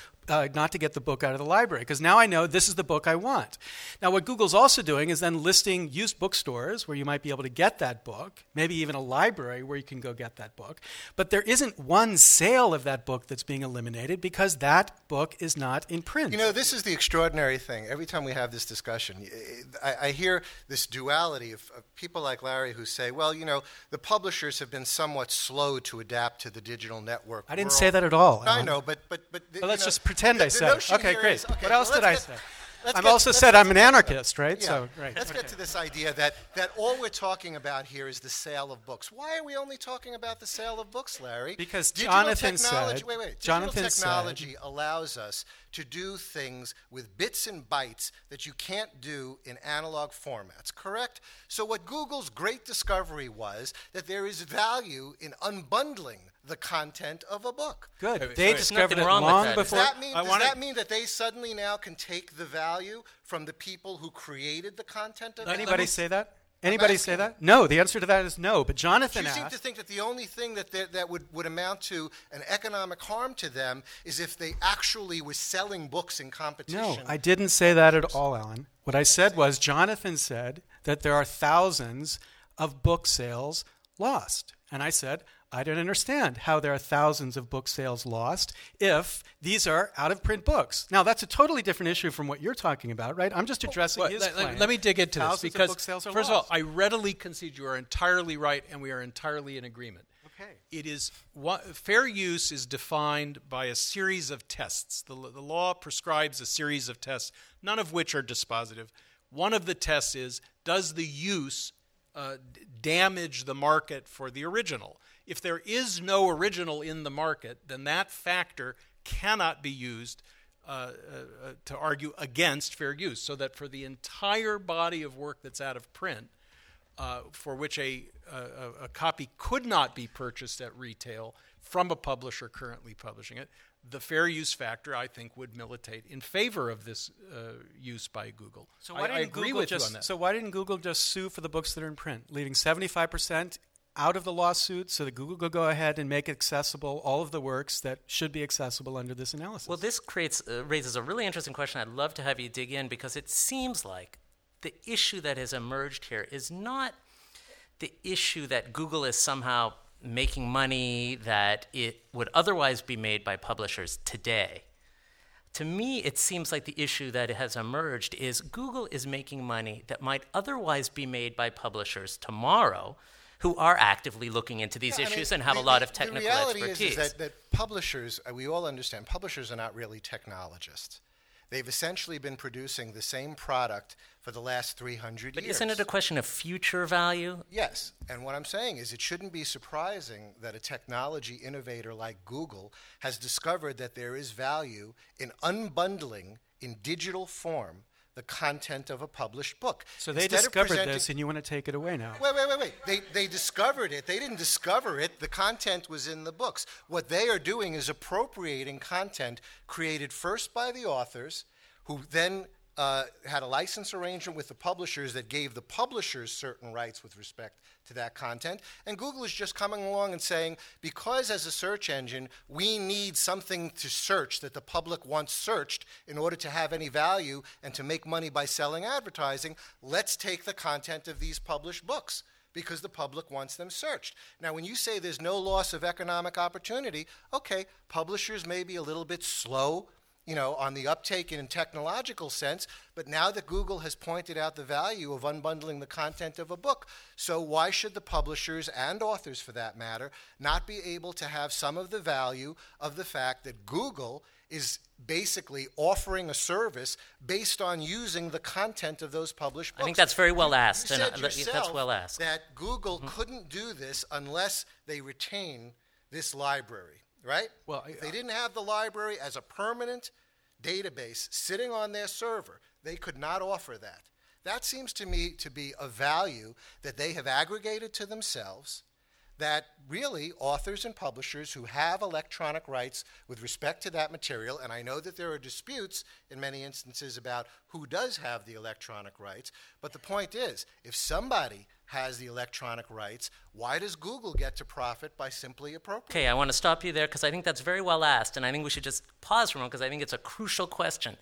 S7: to get the book out of the library, because now I know this is the book I want. Now, what Google's also doing is then listing used bookstores where you might be able to get that book, maybe even a library where you can go get that book. But there isn't one sale of that book that's being eliminated because that book is not in print.
S6: You know, this is the extraordinary thing. Every time we have this discussion, I hear this duality of people like Larry who say, well, you know, the publishers have been somewhat slow to adapt to the digital network
S7: I didn't say that at all.
S6: I know, but
S7: let's just pretend I said it. Okay, great. What else did I say?
S6: I've
S7: also said I'm an anarchist, right?
S6: Yeah.
S7: So, right.
S6: Let's get to this idea that all we're talking about here is the sale of books. Why are we only talking about the sale of books, Larry?
S7: Because Jonathan said...
S6: Digital technology allows us to do things with bits and bytes that you can't do in analog formats, correct? So what Google's great discovery was that there is value in unbundling the content of a book.
S7: Good. They discovered it long before.
S6: Does that mean that they suddenly now can take the value from the people who created the content of it?
S7: Anybody say that? Anybody say that? No. The answer to that is no. But Jonathan asked.
S6: You seem to think that the only thing that would amount to an economic harm to them is if they actually were selling books in competition.
S7: No, I didn't say that at all, Alan. What I said was Jonathan said that there are thousands of book sales lost. And I said, I don't understand how there are thousands of book sales lost if these are out-of-print books. Now, that's a totally different issue from what you're talking about, right? I'm just addressing his claim.
S4: Let me dig into this, because,
S7: first
S4: of all, I readily concede you are entirely right, and we are entirely in agreement.
S7: Okay.
S4: It is fair use is defined by a series of tests. The law prescribes a series of tests, none of which are dispositive. One of the tests is, does the use damage the market for the original? If there is no original in the market, then that factor cannot be used to argue against fair use, so that for the entire body of work that's out of print, for which a copy could not be purchased at retail from a publisher currently publishing it, the fair use factor, I think, would militate in favor of this use by Google.
S7: So why didn't
S4: I agree with you on that.
S7: So why didn't Google just sue for the books that are in print, leaving 75% out of the lawsuit so that Google could go ahead and make accessible all of the works that should be accessible under this analysis?
S3: Well, this raises a really interesting question. I'd love to have you dig in, because it seems like the issue that has emerged here is not the issue that Google is somehow making money that it would otherwise be made by publishers today. To me, it seems like the issue that has emerged is Google is making money that might otherwise be made by publishers tomorrow who are actively looking into these issues and have a lot of technical expertise.
S6: The reality is that publishers, we all understand, publishers are not really technologists. They've essentially been producing the same product for the last 300 years.
S3: But isn't it a question of future value?
S6: Yes, and what I'm saying is it shouldn't be surprising that a technology innovator like Google has discovered that there is value in unbundling in digital form the content of a published book.
S7: So they discovered this, and you want to take it away now.
S6: Wait. They discovered it. They didn't discover it. The content was in the books. What they are doing is appropriating content created first by the authors, who then had a license arrangement with the publishers that gave the publishers certain rights with respect to that content. And Google is just coming along and saying, because as a search engine, we need something to search that the public wants searched in order to have any value and to make money by selling advertising, let's take the content of these published books because the public wants them searched. Now, when you say there's no loss of economic opportunity, okay, publishers may be a little bit slow on the uptake in a technological sense, but now that Google has pointed out the value of unbundling the content of a book, so why should the publishers and authors, for that matter, not be able to have some of the value of the fact that Google is basically offering a service based on using the content of those published books?
S3: I think that's very well asked.
S6: You said yourself
S3: that's well asked.
S6: That Google couldn't do this unless they retain this library. Right?
S7: Well,
S6: if they didn't have the library as a permanent database sitting on their server, they could not offer that. That seems to me to be a value that they have aggregated to themselves, that really authors and publishers who have electronic rights with respect to that material, and I know that there are disputes in many instances about who does have the electronic rights, but the point is, if somebody has the electronic rights, why does Google get to profit by simply appropriating?
S3: Okay, I want to stop you there because I think that's very well asked, and I think we should just pause for a moment because I think it's a crucial question.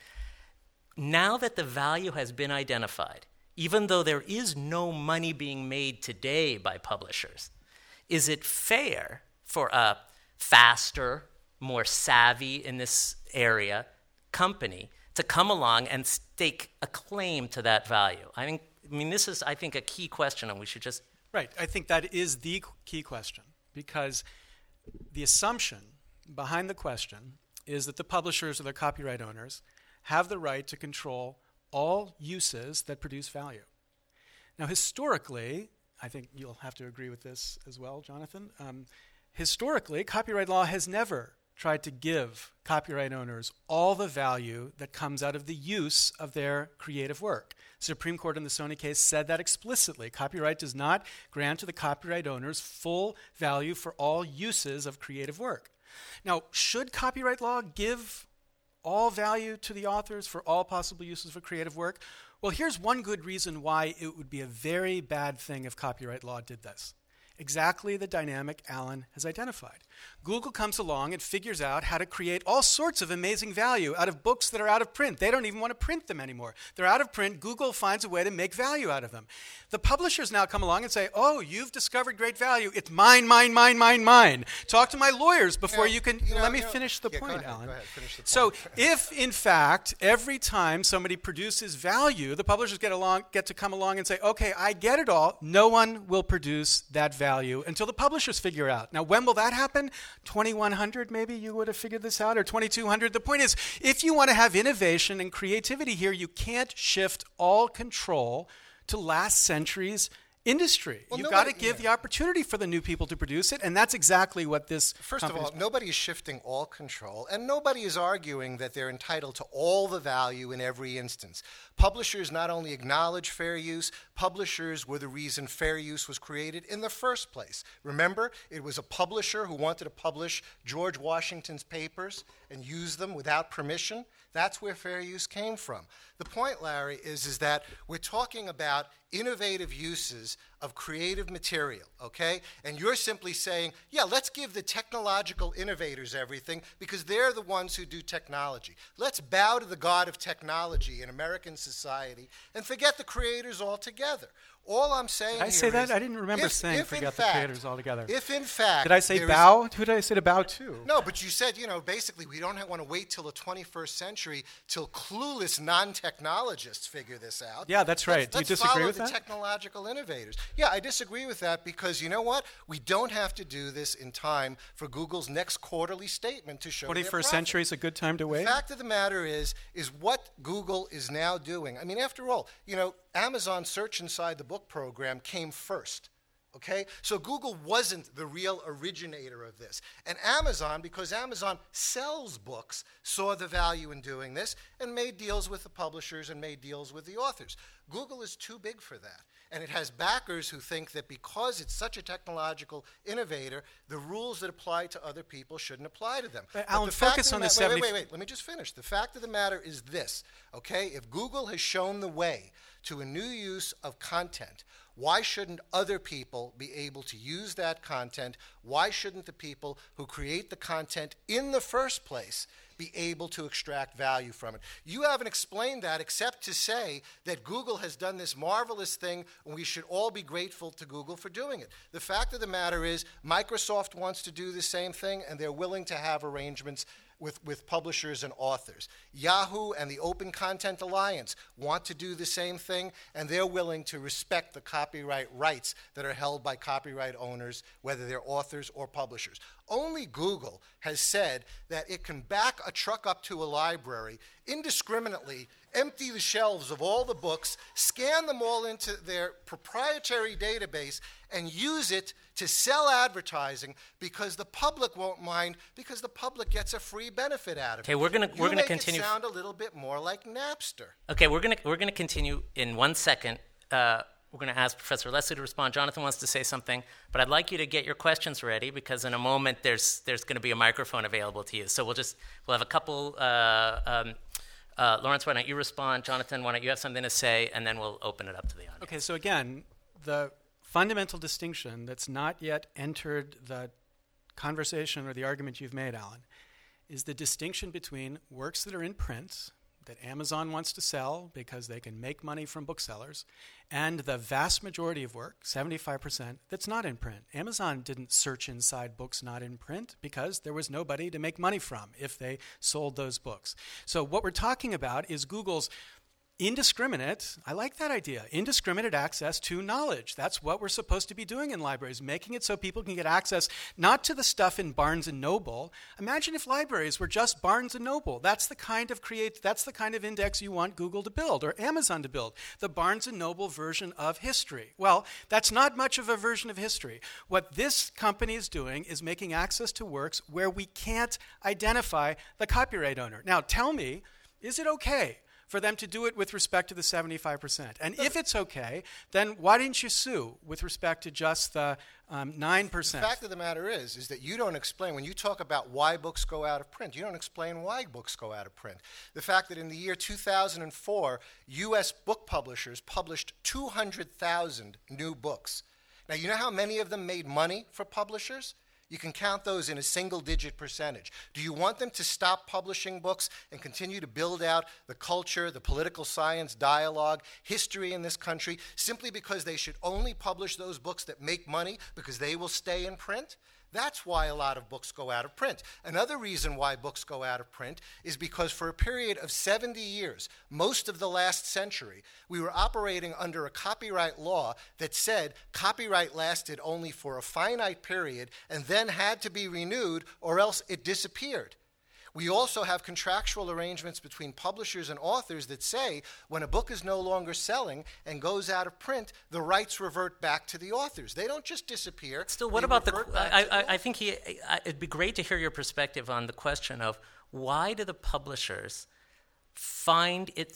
S3: Now that the value has been identified, even though there is no money being made today by publishers, is it fair for a faster, more savvy in this area company to come along and stake a claim to that value? I mean, this is, I think, a key question, and we should just...
S7: Right. I think that is the key question, because the assumption behind the question is that the publishers or the copyright owners have the right to control all uses that produce value. Now, historically, I think you'll have to agree with this as well, Jonathan, historically, copyright law has never tried to give copyright owners all the value that comes out of the use of their creative work. The Supreme Court in the Sony case said that explicitly. Copyright does not grant to the copyright owners full value for all uses of creative work. Now, should copyright law give all value to the authors for all possible uses of creative work? Well, here's one good reason why it would be a very bad thing if copyright law did this. Exactly the dynamic Alan has identified. Google comes along and figures out how to create all sorts of amazing value out of books that are out of print. They don't even want to print them anymore. They're out of print. Google finds a way to make value out of them. The publishers now come along and say, oh, you've discovered great value. It's mine, mine, mine, mine, mine. Talk to my lawyers before you can... Let me finish the point, Alan.
S6: Go ahead, finish the point.
S7: So if, in fact, every time somebody produces value, the publishers get to come along and say, okay, I get it all, no one will produce that value until the publishers figure out. Now, when will that happen? 2100, maybe you would have figured this out, or 2200. The point is, if you want to have innovation and creativity here, you can't shift all control to last century's industry. Well, you've got to give the opportunity for the new people to produce it, and that's exactly what this...
S6: First of all, nobody is shifting all control, and nobody is arguing that they're entitled to all the value in every instance. Publishers not only acknowledge fair use, publishers were the reason fair use was created in the first place. Remember, it was a publisher who wanted to publish George Washington's papers and use them without permission. That's where fair use came from. The point, Larry, is that we're talking about innovative uses of creative material, okay? And you're simply saying, yeah, let's give the technological innovators everything because they're the ones who do technology. Let's bow to the god of technology in American society and forget the creators altogether. All I'm saying
S7: Did I say that? I didn't remember saying forget the creators altogether.
S6: If in fact...
S7: Did I say bow? Who did I say to bow to?
S6: No, but you said, basically we don't want to wait till the 21st century century till clueless non-technologists figure this out.
S7: Yeah, that's right. Do you disagree with that?
S6: Let's follow the technological innovators. Yeah, I disagree with that because you know what? We don't have to do this in time for Google's next quarterly statement to show
S7: 21st century is a good time to wait?
S6: The fact of the matter is what Google is now doing. I mean, after all, Amazon Search Inside the Book program came first. Okay? So Google wasn't the real originator of this. And Amazon, because Amazon sells books, saw the value in doing this and made deals with the publishers and made deals with the authors. Google is too big for that. And it has backers who think that because it's such a technological innovator, the rules that apply to other people shouldn't apply to them.
S7: But Alan, focus on the 70...
S6: Wait, let me just finish. The fact of the matter is this, okay? If Google has shown the way to a new use of content, why shouldn't other people be able to use that content? Why shouldn't the people who create the content in the first place be able to extract value from it? You haven't explained that except to say that Google has done this marvelous thing and we should all be grateful to Google for doing it. The fact of the matter is Microsoft wants to do the same thing and they're willing to have arrangements with publishers and authors. Yahoo and the Open Content Alliance want to do the same thing, and they're willing to respect the copyright rights that are held by copyright owners, whether they're authors or publishers. Only Google has said that it can back a truck up to a library indiscriminately, empty the shelves of all the books, scan them all into their proprietary database, and use it to sell advertising because the public won't mind, because the public gets a free benefit out of it.
S3: Okay, we're gonna continue.
S6: It sound a little bit more like Napster.
S3: Okay, we're gonna continue in 1 second. We're going to ask Professor Leslie to respond. Jonathan wants to say something, but I'd like you to get your questions ready because in a moment there's going to be a microphone available to you. So we'll have a couple. Lawrence, why don't you respond? Jonathan, why don't you have something to say, and then we'll open it up to the audience.
S7: Okay, so again, the fundamental distinction that's not yet entered the conversation or the argument you've made, Alan, is the distinction between works that are in print that Amazon wants to sell because they can make money from booksellers, and the vast majority of work, 75%, that's not in print. Amazon didn't search inside books not in print because there was nobody to make money from if they sold those books. So what we're talking about is Google's indiscriminate, I like that idea, indiscriminate access to knowledge. That's what we're supposed to be doing in libraries, making it so people can get access not to the stuff in Barnes & Noble. Imagine if libraries were just Barnes & Noble. That's the kind of index you want Google to build or Amazon to build, the Barnes & Noble version of history. Well, that's not much of a version of history. What this company is doing is making access to works where we can't identify the copyright owner. Now, tell me, is it okay for them to do it with respect to the 75%? And if it's okay, then why didn't you sue with respect to just the 9%?
S6: The fact of the matter is that you don't explain, when you talk about why books go out of print, you don't explain why books go out of print. The fact that in the year 2004, U.S. book publishers published 200,000 new books. Now, you know how many of them made money for publishers? You can count those in a single-digit percentage. Do you want them to stop publishing books and continue to build out the culture, the political science, dialogue, history in this country simply because they should only publish those books that make money because they will stay in print? That's why a lot of books go out of print. Another reason why books go out of print is because for a period of 70 years, most of the last century, we were operating under a copyright law that said copyright lasted only for a finite period and then had to be renewed or else it disappeared. We also have contractual arrangements between publishers and authors that say when a book is no longer selling and goes out of print, the rights revert back to the authors. They don't just disappear.
S3: Still, what about I think it'd be great to hear your perspective on the question of why do the publishers find it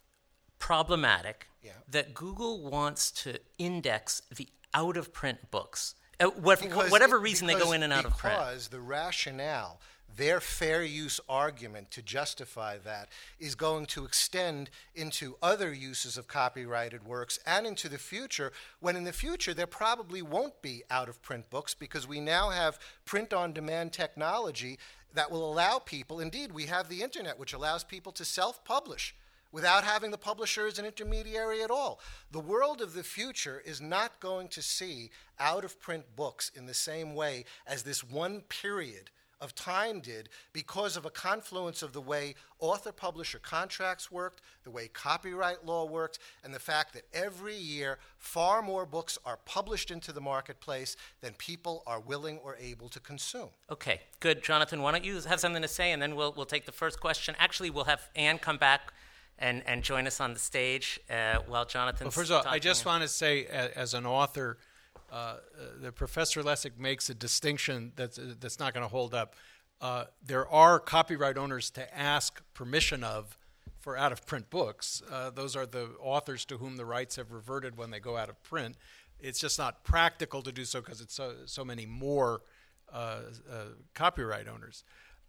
S3: problematic that Google wants to index the out-of-print books? Whatever reason they go in and out of print.
S6: Because the rationale, their fair use argument to justify that is going to extend into other uses of copyrighted works and into the future, when in the future there probably won't be out-of-print books because we now have print-on-demand technology that will allow people, indeed we have the internet which allows people to self-publish without having the publisher as an intermediary at all. The world of the future is not going to see out-of-print books in the same way as this one period of time did because of a confluence of the way author-publisher contracts worked, the way copyright law worked, and the fact that every year far more books are published into the marketplace than people are willing or able to consume.
S3: Okay, good. Jonathan, why don't you have something to say, and then we'll take the first question. Actually, we'll have Anne come back and join us on the stage while Jonathan's
S4: Well, first of all, I
S3: talking.
S4: just want to say, as an author, the Professor Lessig makes a distinction that's not going to hold up. There are copyright owners to ask permission of for out-of-print books. Those are the authors to whom the rights have reverted when they go out of print. It's just not practical to do so because it's so many more copyright owners.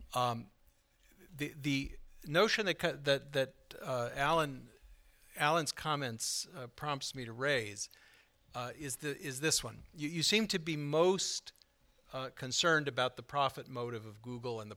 S4: The notion that Alan's comments prompts me to raise is this one. You seem to be most concerned about the profit motive of Google and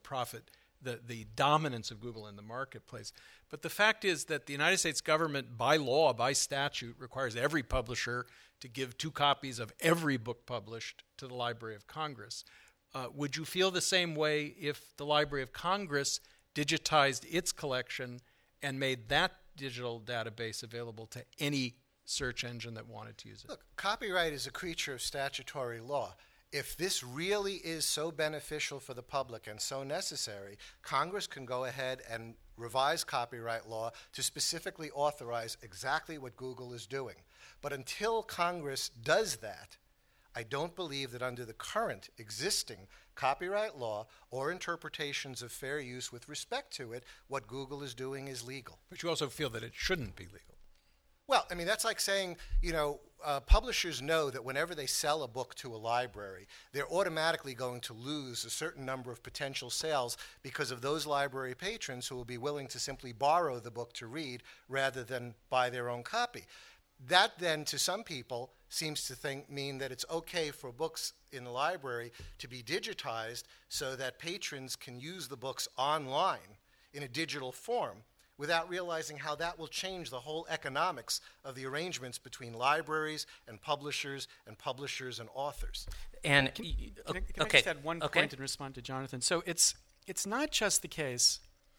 S4: the dominance of Google in the marketplace. But the fact is that the United States government, by law, by statute, requires every publisher to give 2 copies of every book published to the Library of Congress. Would you feel the same way if the Library of Congress digitized its collection and made that digital database available to any search engine that wanted to use it?
S6: Look, copyright is a creature of statutory law. If this really is so beneficial for the public and so necessary, Congress can go ahead and revise copyright law to specifically authorize exactly what Google is doing. But until Congress does that, I don't believe that under the current existing copyright law or interpretations of fair use with respect to it, what Google is doing is legal.
S4: But you also feel that it shouldn't be legal.
S6: Well, I mean, that's like saying, publishers know that whenever they sell a book to a library, they're automatically going to lose a certain number of potential sales because of those library patrons who will be willing to simply borrow the book to read rather than buy their own copy. That then, to some people, seems to mean that it's okay for books in the library to be digitized so that patrons can use the books online in a digital form without realizing how that will change the whole economics of the arrangements between libraries and publishers and authors.
S3: And
S7: Can I just add one point and respond to Jonathan? So it's not just the case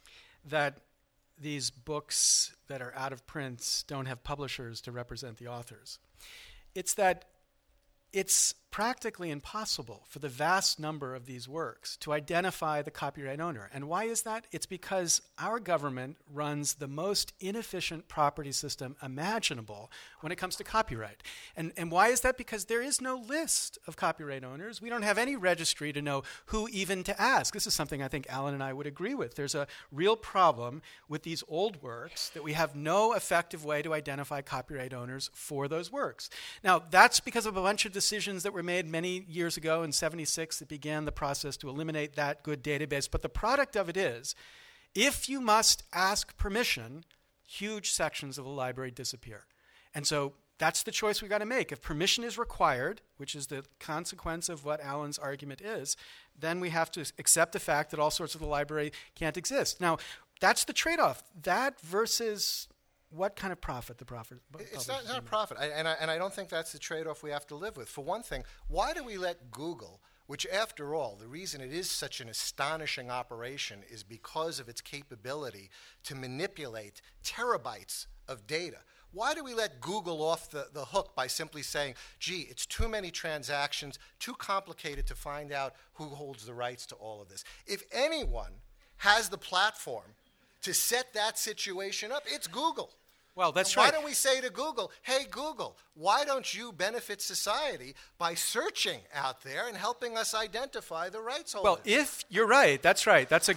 S7: that these books that are out of print don't have publishers to represent the authors. It's that it's practically impossible for the vast number of these works to identify the copyright owner. And why is that? It's because our government runs the most inefficient property system imaginable when it comes to copyright. And why is that? Because there is no list of copyright owners. We don't have any registry to know who even to ask. This is something I think Alan and I would agree with. There's a real problem with these old works that we have no effective way to identify copyright owners for those works. Now, that's because of a bunch of decisions that were made many years ago in '76 that began the process to eliminate that good database. But the product of it is, if you must ask permission, huge sections of the library disappear. And so that's the choice we've got to make. If permission is required, which is the consequence of what Alan's argument is, then we have to accept the fact that all sorts of the library can't exist. Now, that's the trade-off. That versus what kind of profit the profit?
S6: It's not a profit, and I don't think that's the trade-off we have to live with. For one thing, why do we let Google, which after all, the reason it is such an astonishing operation is because of its capability to manipulate terabytes of data. Why do we let Google off the hook by simply saying, gee, it's too many transactions, too complicated to find out who holds the rights to all of this? If anyone has the platform to set that situation up, it's Google.
S7: Well, that's
S6: right.
S7: right.
S6: Why don't we say to Google, hey, Google, why don't you benefit society by searching out there and helping us identify the rights holders?
S7: Well, if you're right, that's right. That's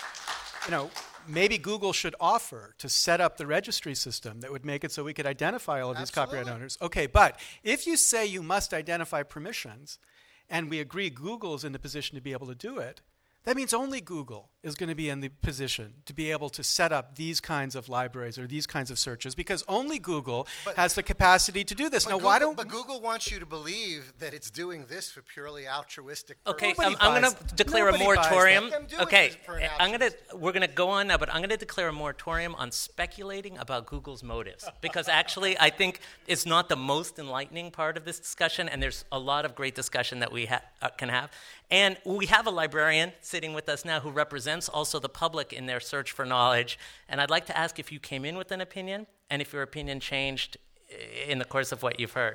S7: maybe Google should offer to set up the registry system that would make it so we could identify all of these copyright owners. Okay, but if you say you must identify permissions, and we agree Google is in the position to be able to do it, that means only Google is going to be in the position to be able to set up these kinds of libraries or these kinds of searches, because only Google has the capacity to do this. Now,
S6: But Google wants you to believe that it's doing this for purely altruistic purposes.
S3: Okay, I'm going to declare a moratorium. Okay, we're going to go on now, but I'm going to declare a moratorium on speculating about Google's motives, because actually I think it's not the most enlightening part of this discussion, and there's a lot of great discussion that we can have. And we have a librarian sitting with us now who represents also the public in their search for knowledge. And I'd like to ask if you came in with an opinion and if your opinion changed in the course of what you've heard.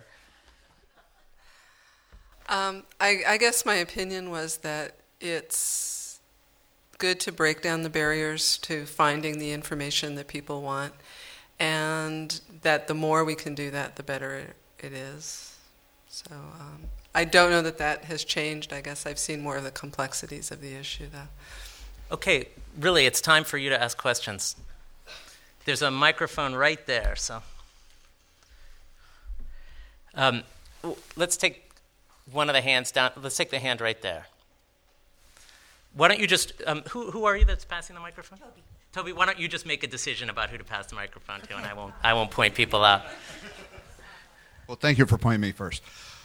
S2: I guess my opinion was that it's good to break down the barriers to finding the information that people want, and that the more we can do that, the better it is. So I don't know that has changed. I guess I've seen more of the complexities of the issue, though. Okay,
S3: really, it's time for you to ask questions. There's a microphone right there, so. Let's take one of the hands down. Let's take the hand right there. Why don't you just, who are you that's passing the microphone? Toby, why don't you just make a decision about who to pass the microphone to, and I won't point people out.
S8: Well, thank you for pointing me first.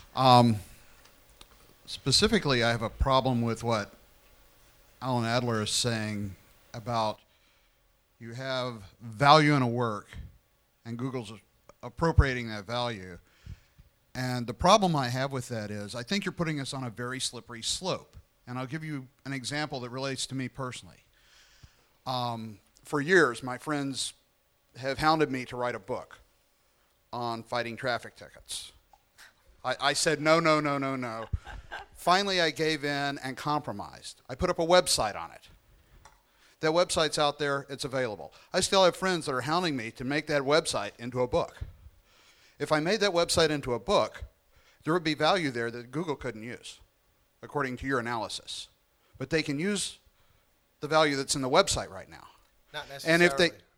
S8: Specifically, I have a problem with what Alan Adler is saying about you have value in a work, and Google's appropriating that value. And the problem I have with that is I think you're putting us on a very slippery slope. And I'll give you an example that relates to me personally. For years, my friends have hounded me to write a book on fighting traffic tickets. I said, no. Finally, I gave in and compromised. I put up a website on it. That website's out there. It's available. I still have friends that are hounding me to make that website into a book. If I made that website into a book, there would be value there that Google couldn't use, according to your analysis. But they can use the value that's in the website right now.
S6: Not necessarily.
S8: And if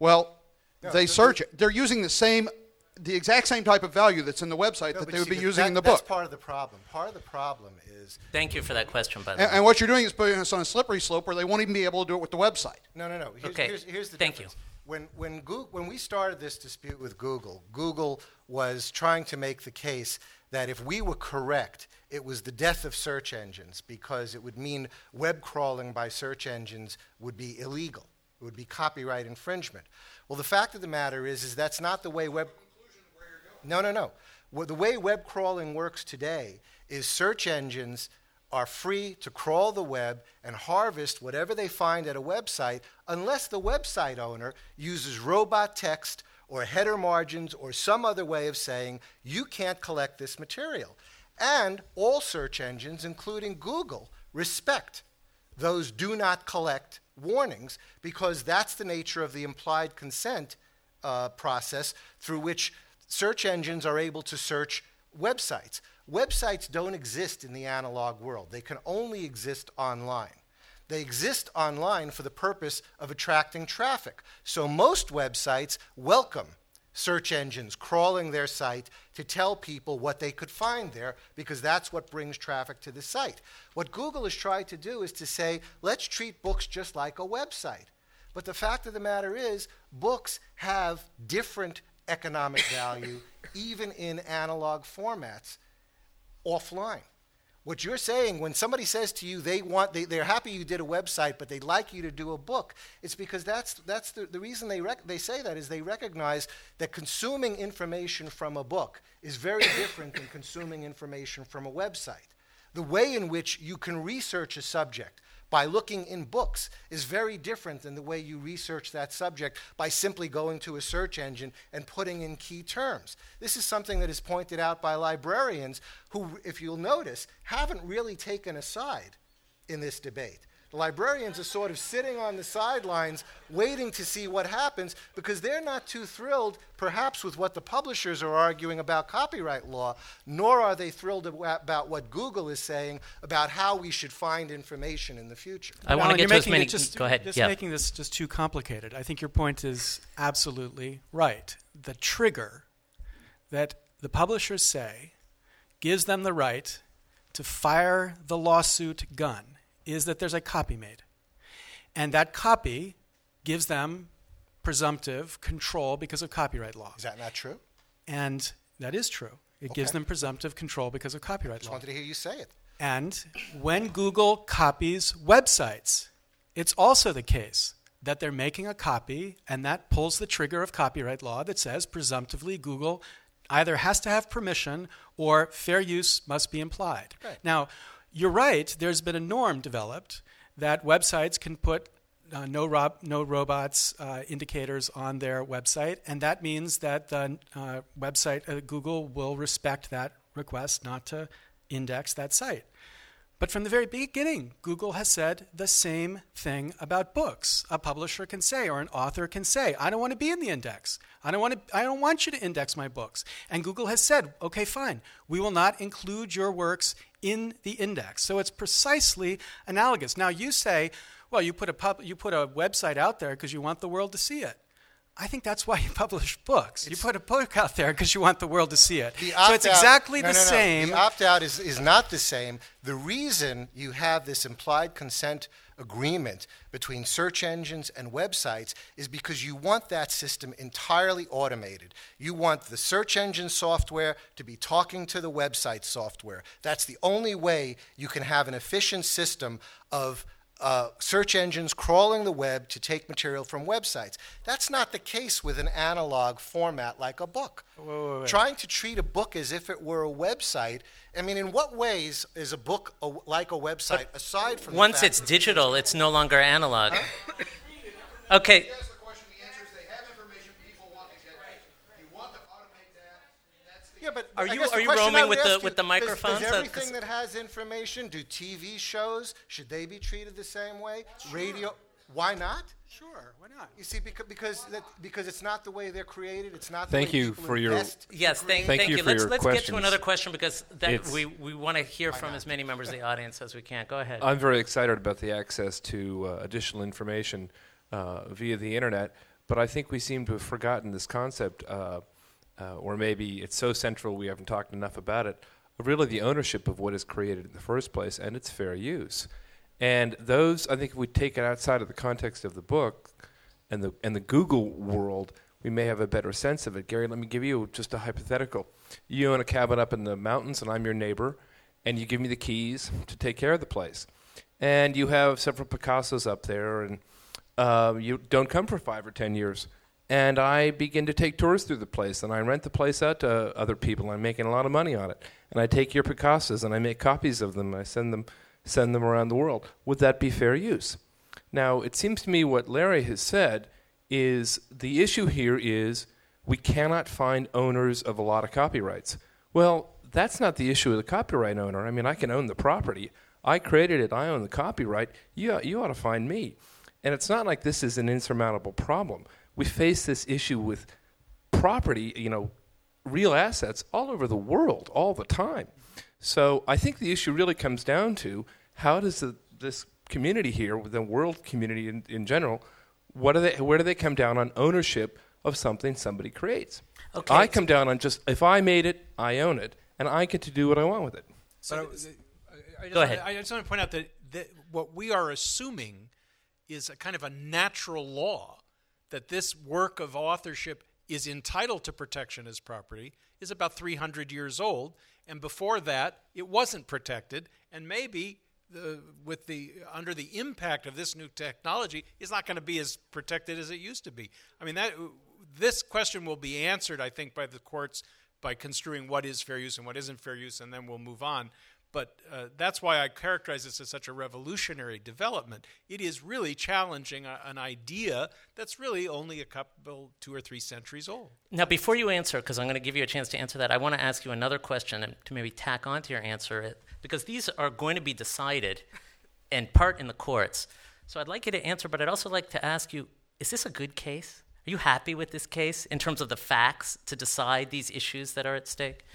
S8: they search it. They're using the exact same type of value that's in the website that they would be using in the book.
S6: That's part of the problem. Part of the problem is...
S3: Thank you for that question, by the way.
S8: And what you're doing is putting us on a slippery slope where they won't even be able to do it with the website.
S6: No. Here's the
S3: Thank
S6: difference. When we started this dispute with Google, Google was trying to make the case that if we were correct, it was the death of search engines because it would mean web crawling by search engines would be illegal. It would be copyright infringement. Well, the fact of the matter is that's not the way web... No. Well, the way web crawling works today is search engines are free to crawl the web and harvest whatever they find at a website unless the website owner uses robot text or header margins or some other way of saying you can't collect this material. And all search engines, including Google, respect those do not collect warnings because that's the nature of the implied consent process through which search engines are able to search websites. Websites don't exist in the analog world. They can only exist online. They exist online for the purpose of attracting traffic. So most websites welcome search engines crawling their site to tell people what they could find there because that's what brings traffic to the site. What Google has tried to do is to say, let's treat books just like a website. But the fact of the matter is, books have different economic value even in analog formats offline. What you're saying, when somebody says to you they're happy you did a website, but they'd like you to do a book, it's because that's the reason they say that is they recognize that consuming information from a book is very different than consuming information from a website. The way in which you can research a subject by looking in books is very different than the way you research that subject by simply going to a search engine and putting in key terms. This is something that is pointed out by librarians who, if you'll notice, haven't really taken a side in this debate. The librarians are sort of sitting on the sidelines waiting to see what happens because they're not too thrilled, perhaps, with what the publishers are arguing about copyright law, nor are they thrilled about what Google is saying about how we should find information in the future.
S3: I want to get to as many... Go ahead.
S7: Making this just too complicated. I think your point is absolutely right. The trigger that the publishers say gives them the right to fire the lawsuit gun is that there's a copy made. And that copy gives them presumptive control because of copyright law.
S6: Is that not true?
S7: And that is true. It gives them presumptive control because of copyright law.
S6: I just wanted to hear you say it.
S7: And when Google copies websites, it's also the case that they're making a copy, and that pulls the trigger of copyright law that says presumptively Google either has to have permission or fair use must be implied.
S6: Right.
S7: Now, you're right, there's been a norm developed that websites can put no robots indicators on their website, and that means that the website, Google, will respect that request not to index that site. But from the very beginning, Google has said the same thing about books. A publisher can say, or an author can say, I don't want to be in the index. I don't want you to index my books. And Google has said, okay, fine, we will not include your works in the index. So it's precisely analogous. Now you say, well, you put a website out there because you want the world to see it. I think that's why you publish books. You put a book out there because you want the world to see it. So it's exactly the same.
S6: The opt-out is not the same. The reason you have this implied consent agreement between search engines and websites is because you want that system entirely automated. You want the search engine software to be talking to the website software. That's the only way you can have an efficient system of search engines crawling the web to take material from websites. That's not the case with an analog format like a book.
S7: Wait.
S6: Trying to treat a book as if it were a website, I mean, in what ways is a book like a website, aside from
S3: once it's digital, it's no longer analog? Okay.
S6: Yeah, but
S3: are you roaming with the microphone?
S6: Does everything that has information, do TV shows, should they be treated the same way? Sure. Radio, why not?
S7: Sure, why not?
S6: You see, because it's not the way they're created. It's not the
S9: Thank
S6: way
S9: you
S6: people
S9: for your
S6: invest.
S3: Yes, thank you.
S9: For your
S3: let's
S9: questions.
S3: get to another question because we want to hear from as many members of the audience as we can. Go ahead.
S9: I'm very excited about the access to additional information via the internet, but I think we seem to have forgotten this concept, or maybe it's so central we haven't talked enough about it, really the ownership of what is created in the first place and its fair use. And those, I think if we take it outside of the context of the book and the Google world, we may have a better sense of it. Gary, let me give you just a hypothetical. You own a cabin up in the mountains and I'm your neighbor, and you give me the keys to take care of the place. And you have several Picassos up there, and you don't come for 5 or 10 years. And I begin to take tours through the place, and I rent the place out to other people. I'm making a lot of money on it. And I take your Picassos, and I make copies of them, and I send them around the world. Would that be fair use? Now, it seems to me what Larry has said is the issue here is we cannot find owners of a lot of copyrights. Well, that's not the issue of the copyright owner. I mean, I can own the property. I created it. I own the copyright. You ought to find me. And it's not like this is an insurmountable problem. We face this issue with property, real assets all over the world all the time. So I think the issue really comes down to how does this community here, the world community in general, where do they come down on ownership of something somebody creates? Okay. I come down on just, if I made it, I own it, and I get to do what I want with it.
S4: So
S3: Go ahead.
S4: I just want to point out that what we are assuming is a kind of a natural law that this work of authorship is entitled to protection as property is about 300 years old, and before that it wasn't protected, and maybe under the impact of this new technology is not going to be as protected as it used to be. I mean, this question will be answered, I think, by the courts by construing what is fair use and what isn't fair use, and then we'll move on. But that's why I characterize this as such a revolutionary development. It is really challenging an idea that's really only a couple, 2 or 3 centuries old.
S3: Now, before you answer, because I'm going to give you a chance to answer that, I want to ask you another question and to maybe tack onto your answer, because these are going to be decided in part in the courts. So I'd like you to answer, but I'd also like to ask you, is this a good case? Are you happy with this case in terms of the facts to decide these issues that are at stake?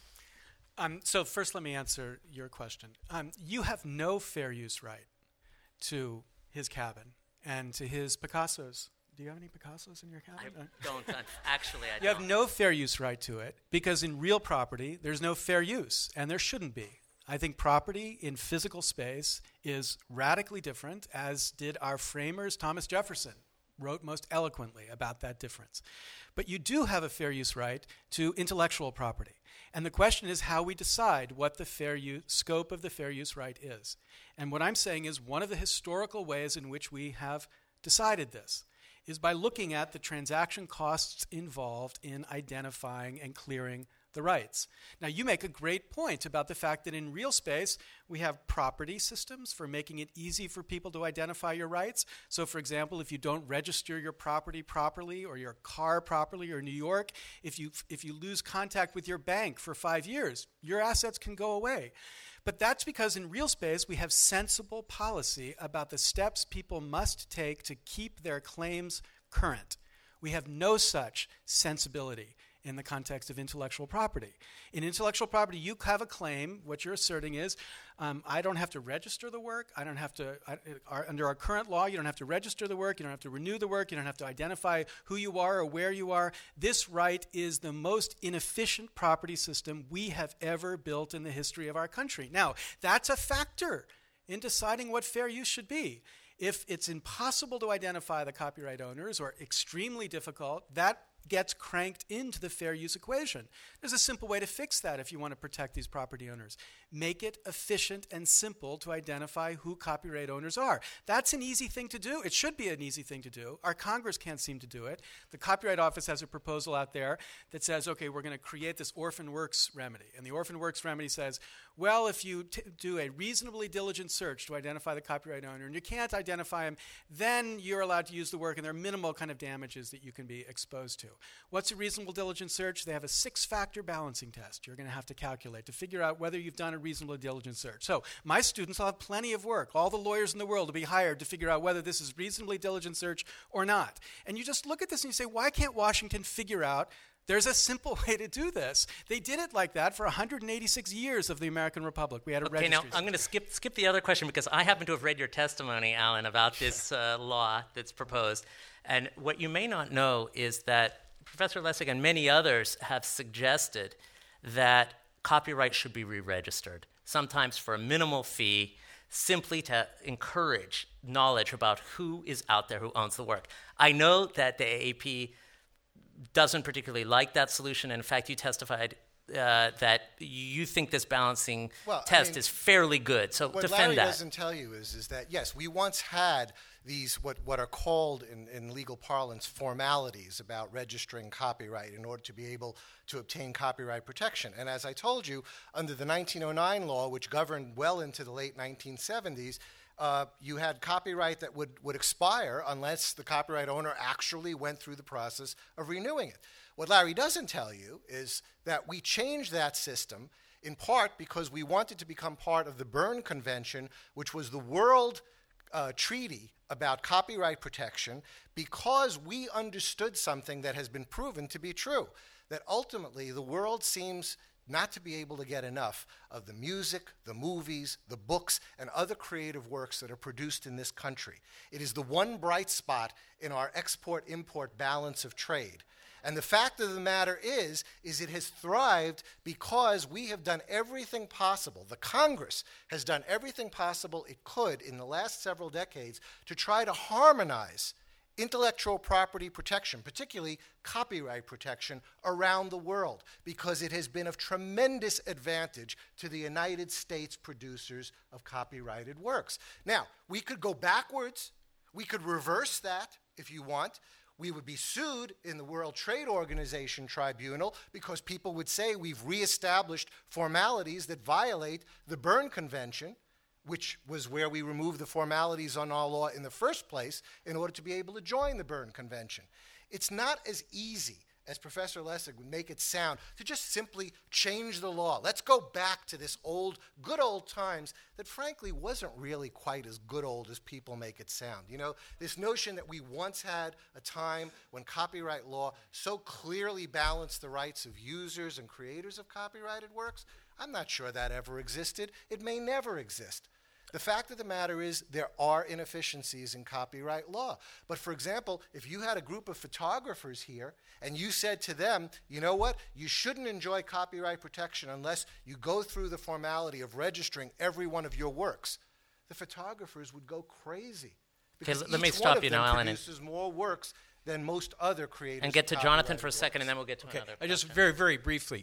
S7: So first let me answer your question. You have no fair use right to his cabin and to his Picassos. Do you have any Picassos in your cabin?
S3: I don't. Actually, I don't.
S7: You have no fair use right to it because in real property, there's no fair use, and there shouldn't be. I think property in physical space is radically different, as did our framers. Thomas Jefferson wrote most eloquently about that difference. But you do have a fair use right to intellectual property. And the question is how we decide what the fair use, scope of the fair use right is. And what I'm saying is one of the historical ways in which we have decided this is by looking at the transaction costs involved in identifying and clearing the rights. Now, you make a great point about the fact that in real space, we have property systems for making it easy for people to identify your rights. So, for example, if you don't register your property properly or your car properly, or in New York, if you lose contact with your bank for 5 years, your assets can go away. But that's because in real space, we have sensible policy about the steps people must take to keep their claims current. We have no such sensibility in the context of intellectual property. In intellectual property, you have a claim. What you're asserting is, I don't have to register the work. I don't have to, under our current law, you don't have to register the work. You don't have to renew the work. You don't have to identify who you are or where you are. This right is the most inefficient property system we have ever built in the history of our country. Now, that's a factor in deciding what fair use should be. If it's impossible to identify the copyright owners or extremely difficult, that gets cranked into the fair use equation. There's a simple way to fix that if you want to protect these property owners. Make it efficient and simple to identify who copyright owners are. That's an easy thing to do. It should be an easy thing to do. Our Congress can't seem to do it. The Copyright Office has a proposal out there that says, okay, we're going to create this orphan works remedy. And the orphan works remedy says, well, if you do a reasonably diligent search to identify the copyright owner and you can't identify him, then you're allowed to use the work and there are minimal kind of damages that you can be exposed to. What's a reasonable diligent search? They have a 6-factor balancing test you're going to have to calculate to figure out whether you've done a reasonable diligent search. So my students will have plenty of work. All the lawyers in the world will be hired to figure out whether this is reasonably diligent search or not. And you just look at this and you say, why can't Washington figure out there's a simple way to do this? They did it like that for 186 years of the American Republic. We had a registry.
S3: Okay, now I'm going to skip the other question because I happen to have read your testimony, Alan, about this law that's proposed. And what you may not know is that Professor Lessig and many others have suggested that copyright should be re-registered, sometimes for a minimal fee, simply to encourage knowledge about who is out there who owns the work. I know that the AAP doesn't particularly like that solution. And in fact, you testified that you think this balancing test is fairly good. So
S6: what
S3: defend
S6: Larry
S3: that.
S6: doesn't tell you is that, yes, we once had these what are called in legal parlance formalities about registering copyright in order to be able to obtain copyright protection. And as I told you, under the 1909 law, which governed well into the late 1970s, you had copyright that would expire unless the copyright owner actually went through the process of renewing it. What Larry doesn't tell you is that we changed that system in part because we wanted to become part of the Berne Convention, which was the world treaty about copyright protection, because we understood something that has been proven to be true, that ultimately the world seems not to be able to get enough of the music, the movies, the books, and other creative works that are produced in this country. It is the one bright spot in our export-import balance of trade. And the fact of the matter is it has thrived because we have done everything possible. The Congress has done everything possible it could in the last several decades to try to harmonize intellectual property protection, particularly copyright protection, around the world, because it has been of tremendous advantage to the United States producers of copyrighted works. Now, we could go backwards. We could reverse that if you want. We would be sued in the World Trade Organization tribunal because people would say we've reestablished formalities that violate the Berne Convention, which was where we removed the formalities on our law in the first place in order to be able to join the Berne Convention. It's not as easy as Professor Lessig would make it sound to just simply change the law. Let's go back to this good old times that frankly wasn't really quite as good old as people make it sound. You know, this notion that we once had a time when copyright law so clearly balanced the rights of users and creators of copyrighted works, I'm not sure that ever existed. It may never exist. The fact of the matter is there are inefficiencies in copyright law. But for example, if you had a group of photographers here and you said to them, you know what, you shouldn't enjoy copyright protection unless you go through the formality of registering every one of your works, the photographers would go crazy. Because
S3: let me stop you now, Alan.
S6: Produces more works than most other creators.
S3: And get to Jonathan for a second, and then we'll get to another question.
S4: Just very, very briefly,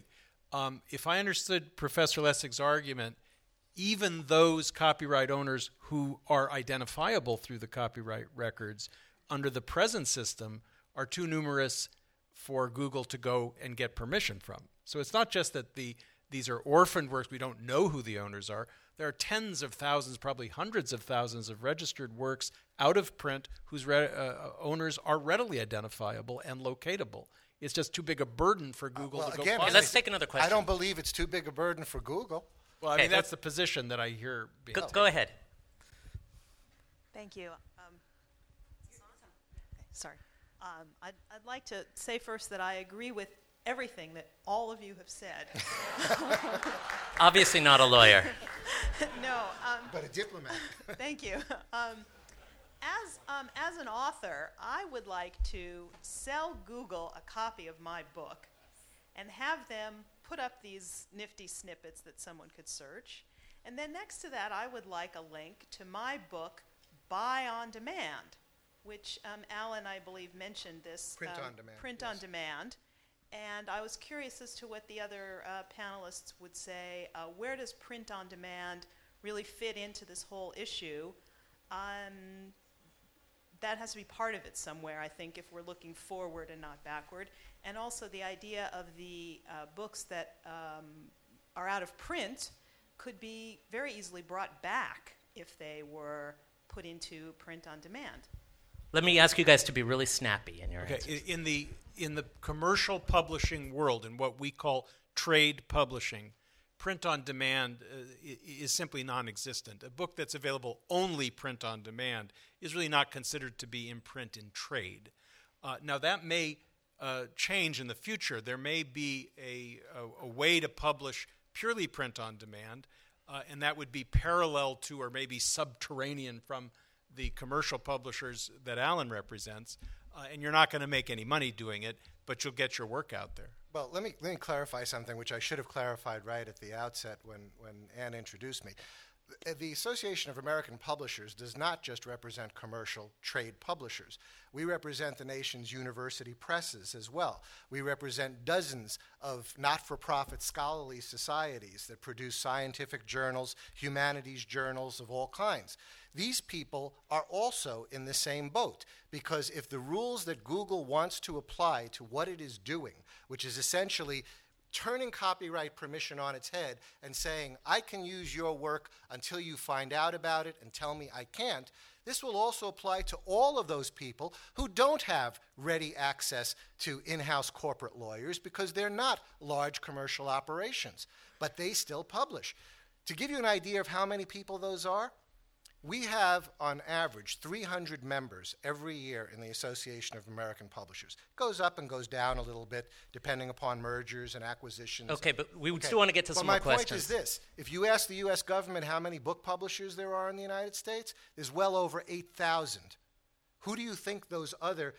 S4: if I understood Professor Lessig's argument, even those copyright owners who are identifiable through the copyright records under the present system are too numerous for Google to go and get permission from. So it's not just that these are orphaned works, we don't know who the owners are. There are tens of thousands, probably hundreds of thousands of registered works out of print whose owners are readily identifiable and locatable. It's just too big a burden for Google to go
S6: again,
S4: find.
S3: Let's take another question.
S6: I don't believe it's too big a burden for Google.
S4: Well, I mean, that's the position that I hear.
S3: Go ahead.
S10: Thank you. Sorry. I'd like to say first that I agree with everything that all of you have said.
S3: Obviously not a lawyer.
S10: No.
S6: But a diplomat.
S10: Thank you. As an author, I would like to sell Google a copy of my book and have them put up these nifty snippets that someone could search. And then next to that, I would like a link to my book, Buy on Demand, which Alan, I believe, mentioned this.
S6: Print on demand.
S10: Print on demand. And I was curious as to what the other panelists would say. Where does print on demand really fit into this whole issue? That has to be part of it somewhere, I think, if we're looking forward and not backward. And also the idea of the books that are out of print could be very easily brought back if they were put into print on demand.
S3: Let me ask you guys to be really snappy in your answers.
S4: In the commercial publishing world, in what we call trade publishing, print on demand is simply non-existent. A book that's available only print on demand is really not considered to be in print in trade. Now that may change in the future. There may be a way to publish purely print on demand, and that would be parallel to or maybe subterranean from the commercial publishers that Alan represents, and you're not going to make any money doing it, but you'll get your work out there.
S6: Well, let me clarify something which I should have clarified right at the outset when Ann introduced me. The Association of American Publishers does not just represent commercial trade publishers. We represent the nation's university presses as well. We represent dozens of not-for-profit scholarly societies that produce scientific journals, humanities journals of all kinds. These people are also in the same boat, because if the rules that Google wants to apply to what it is doing, which is essentially turning copyright permission on its head and saying, I can use your work until you find out about it and tell me I can't, this will also apply to all of those people who don't have ready access to in-house corporate lawyers because they're not large commercial operations, but they still publish. To give you an idea of how many people those are, we have, on average, 300 members every year in the Association of American Publishers. It goes up and goes down a little bit, depending upon mergers and acquisitions.
S3: Okay, but we still want to get to some more questions.
S6: My point is this. If you ask the U.S. government how many book publishers there are in the United States, there's well over 8,000. Who do you think those other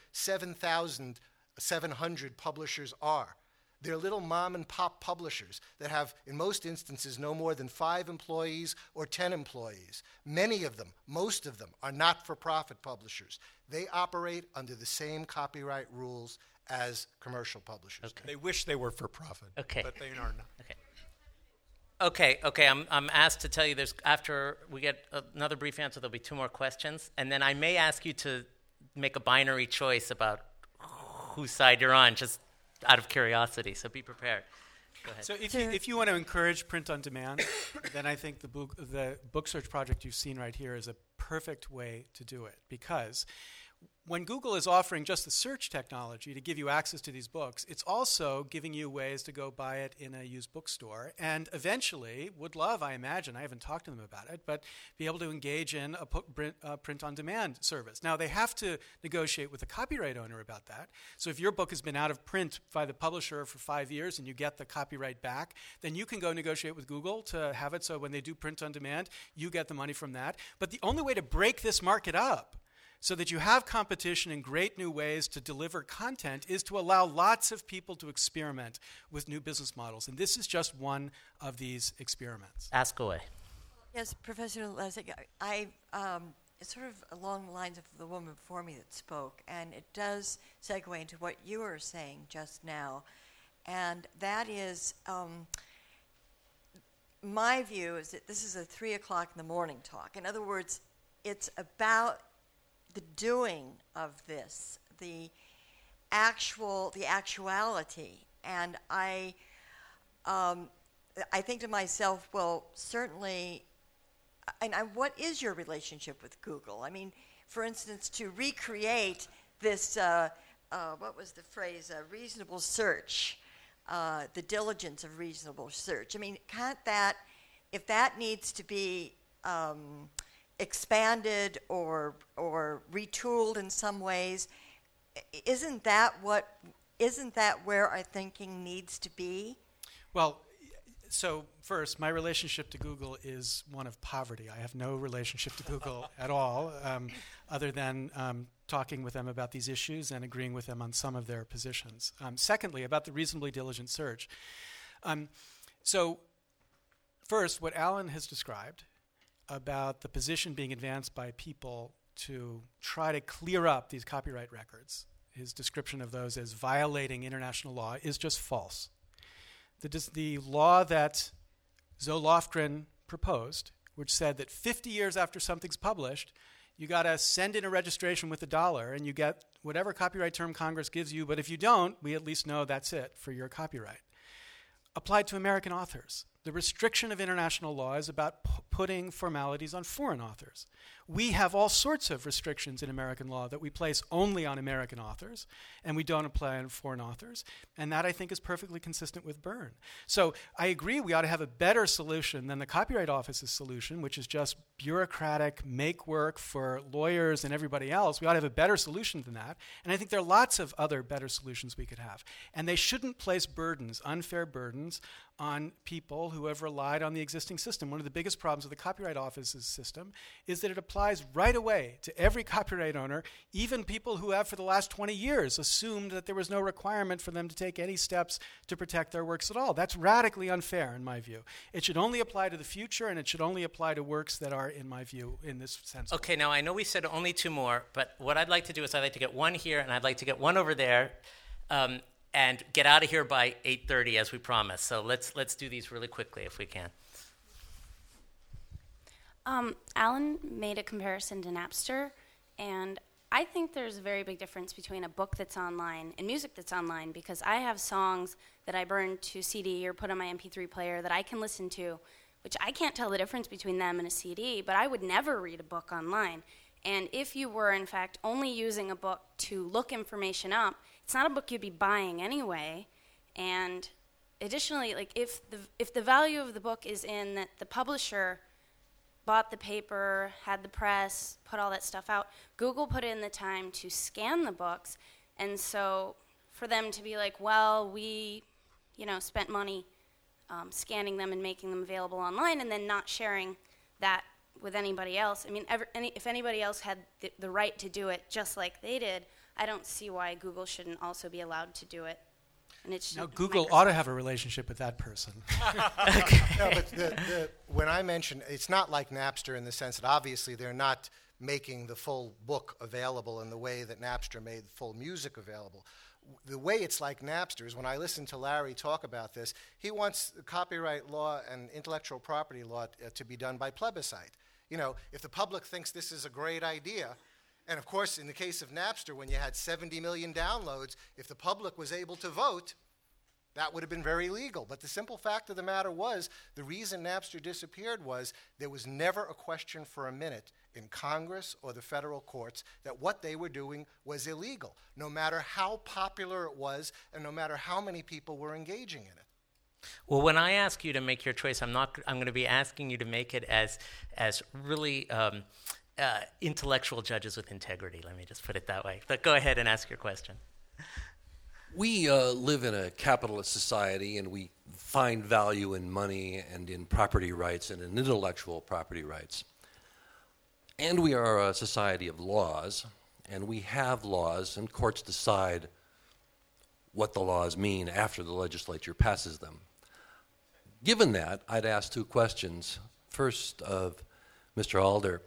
S6: 7,700 publishers are? They're little mom-and-pop publishers that have, in most instances, no more than 5 employees or 10 employees. Many of them, most of them, are not-for-profit publishers. They operate under the same copyright rules as commercial publishers.
S4: Okay. They wish they were for-profit, but they are not.
S3: Okay. I'm asked to tell you there's, after we get another brief answer, there'll be 2 more questions, and then I may ask you to make a binary choice about whose side you're on, just out of curiosity, so be prepared. Go ahead.
S7: So if you want to encourage print on demand, then I think the book search project you've seen right here is a perfect way to do it, because when Google is offering just the search technology to give you access to these books, it's also giving you ways to go buy it in a used bookstore, and eventually would love, I imagine, I haven't talked to them about it, but be able to engage in a print-on-demand service. Now, they have to negotiate with the copyright owner about that. So if your book has been out of print by the publisher for 5 years and you get the copyright back, then you can go negotiate with Google to have it so when they do print-on-demand, you get the money from that. But the only way to break this market up so that you have competition and great new ways to deliver content is to allow lots of people to experiment with new business models. And this is just one of these experiments.
S3: Ask away.
S11: Yes, Professor Lessig, it's sort of along the lines of the woman before me that spoke, and it does segue into what you were saying just now. And that is, my view is that this is a 3 o'clock in the morning talk. In other words, it's about the doing of this, the actuality, and I I think to myself, well, certainly, and what is your relationship with Google? I mean, for instance, to recreate this, what was the phrase, reasonable search, the diligence of reasonable search. I mean, can't that, if that needs to be expanded or retooled in some ways, isn't that where our thinking needs to be?
S7: Well, so first, my relationship to Google is one of poverty. I have no relationship to Google at all, other than talking with them about these issues and agreeing with them on some of their positions. Secondly, about the reasonably diligent search. So first, what Alan has described about the position being advanced by people to try to clear up these copyright records, his description of those as violating international law, is just false. The law that Zoe Lofgren proposed, which said that 50 years after something's published, you got to send in a registration with $1 and you get whatever copyright term Congress gives you, but if you don't, we at least know that's it for your copyright. Applied to American authors. The restriction of international law is about putting formalities on foreign authors. We have all sorts of restrictions in American law that we place only on American authors, and we don't apply on foreign authors, and that, I think, is perfectly consistent with Byrne. So I agree we ought to have a better solution than the Copyright Office's solution, which is just bureaucratic make work for lawyers and everybody else. We ought to have a better solution than that, and I think there are lots of other better solutions we could have. And they shouldn't place burdens, unfair burdens, on people who have relied on the existing system. One of the biggest problems with the Copyright Office's system is that it applies right away to every copyright owner, even people who have for the last 20 years assumed that there was no requirement for them to take any steps to protect their works at all. That's radically unfair in my view. It should only apply to the future, and it should only apply to works that are, in my view, in this sense.
S3: Okay, now I know we said only two more, but what I'd like to do is I'd like to get one here and I'd like to get one over there. And get out of here by 8:30 as we promised. So let's do these really quickly if we can.
S12: Alan made a comparison to Napster, and I think there's a very big difference between a book that's online and music that's online, because I have songs that I burn to CD or put on my MP3 player that I can listen to, which I can't tell the difference between them and a CD, but I would never read a book online. And if you were, in fact, only using a book to look information up, it's not a book you'd be buying anyway. And additionally, like if the value of the book is in that the publisher bought the paper, had the press, put all that stuff out, Google put in the time to scan the books, and so for them to be like, well, we, spent money scanning them and making them available online, and then not sharing that with anybody else. I mean, if anybody else had the right to do it just like they did, I don't see why Google shouldn't also be allowed to do it. And it's
S7: now, Google ought to have a relationship with that person.
S6: No, but when I mention, it's not like Napster in the sense that obviously they're not making the full book available in the way that Napster made full music available. The way it's like Napster is when I listen to Larry talk about this, he wants copyright law and intellectual property law to be done by plebiscite. If the public thinks this is a great idea, and of course, in the case of Napster, when you had 70 million downloads, if the public was able to vote, that would have been very legal. But the simple fact of the matter was, the reason Napster disappeared was there was never a question for a minute in Congress or the federal courts that what they were doing was illegal, no matter how popular it was and no matter how many people were engaging in it.
S3: Well, when I ask you to make your choice, I'm going to be asking you to make it as really intellectual judges with integrity. Let me just put it that way. But go ahead and ask your question.
S13: We live in a capitalist society, and we find value in money and in property rights and in intellectual property rights. And we are a society of laws, and we have laws, and courts decide what the laws mean after the legislature passes them. Given that, I'd ask two questions. First, of Mr. Alder.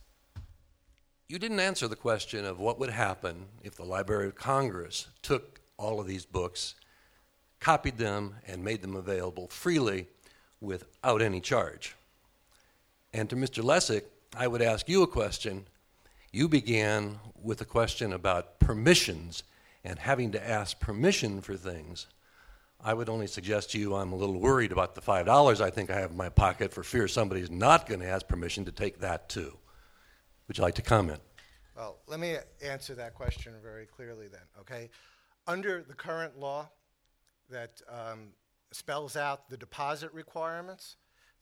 S13: You didn't answer the question of what would happen if the Library of Congress took all of these books, copied them, and made them available freely without any charge. And to Mr. Lessig, I would ask you a question. You began with a question about permissions and having to ask permission for things. I would only suggest to you I'm a little worried about the $5 I think I have in my pocket for fear somebody's not going to ask permission to take that too. Would you like to comment?
S6: Well, let me answer that question very clearly then, okay? Under the current law that spells out the deposit requirements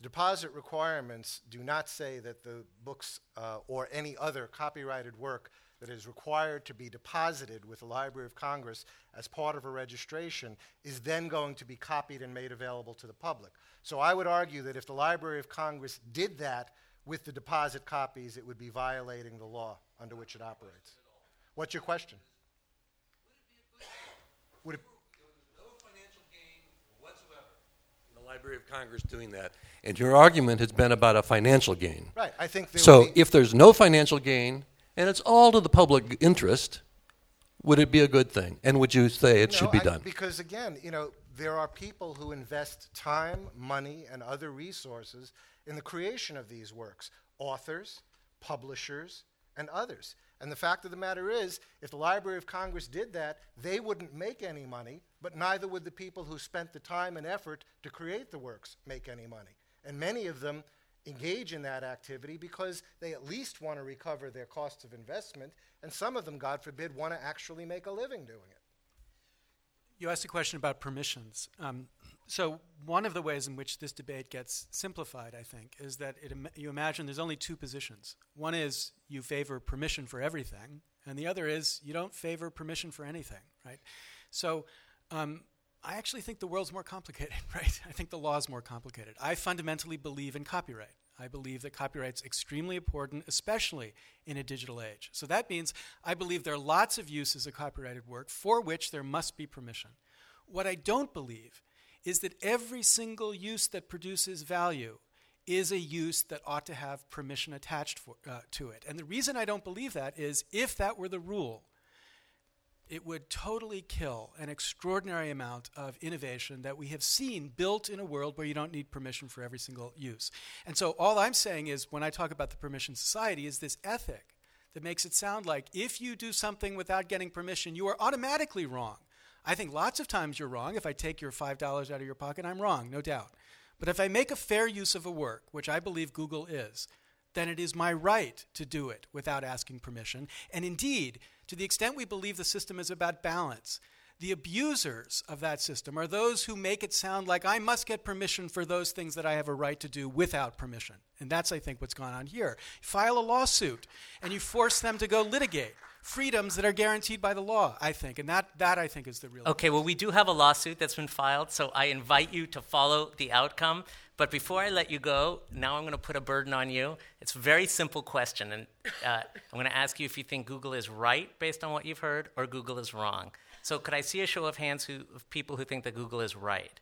S6: do not say that the books or any other copyrighted work that is required to be deposited with the Library of Congress as part of a registration is then going to be copied and made available to the public. So I would argue that if the Library of Congress did that with the deposit copies, it would be violating the law under which it operates. What's your question? Would it
S13: no financial gain whatsoever in the Library of Congress doing that? And your argument has been about a financial gain.
S6: Right. I think
S13: so if there's no financial gain and it's all to the public interest, would it be a good thing? And would you say it should be done?
S6: Because again, there are people who invest time, money, and other resources in the creation of these works, authors, publishers, and others. And the fact of the matter is, if the Library of Congress did that, they wouldn't make any money, but neither would the people who spent the time and effort to create the works make any money. And many of them engage in that activity because they at least want to recover their costs of investment, and some of them, God forbid, want to actually make a living doing it.
S7: You asked a question about permissions. So one of the ways in which this debate gets simplified, I think, is that you imagine there's only two positions. One is you favor permission for everything, and the other is you don't favor permission for anything, right? So I actually think the world's more complicated, right? I think the law is more complicated. I fundamentally believe in copyright. I believe that copyright's extremely important, especially in a digital age. So that means I believe there are lots of uses of copyrighted work for which there must be permission. What I don't believe is that every single use that produces value is a use that ought to have permission attached to it. And the reason I don't believe that is if that were the rule, it would totally kill an extraordinary amount of innovation that we have seen built in a world where you don't need permission for every single use. And so all I'm saying is, when I talk about the permission society, is this ethic that makes it sound like if you do something without getting permission, you are automatically wrong. I think lots of times you're wrong. If I take your $5 out of your pocket, I'm wrong, no doubt. But if I make a fair use of a work, which I believe Google is, then it is my right to do it without asking permission. And indeed, to the extent we believe the system is about balance, the abusers of that system are those who make it sound like I must get permission for those things that I have a right to do without permission. And that's, I think, what's gone on here. You file a lawsuit, and you force them to go litigate freedoms that are guaranteed by the law, I think. And that I think, is the real
S3: Okay, well, we do have a lawsuit that's been filed, so I invite you to follow the outcome. But before I let you go, now I'm going to put a burden on you. It's a very simple question, and I'm going to ask you if you think Google is right based on what you've heard or Google is wrong. So could I see a show of hands of people who think that Google is right?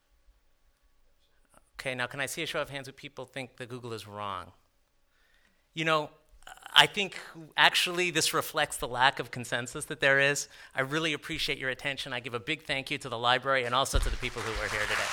S3: Okay, now can I see a show of hands of people who think that Google is wrong? You know, I think actually this reflects the lack of consensus that there is. I really appreciate your attention. I give a big thank you to the library and also to the people who are here today.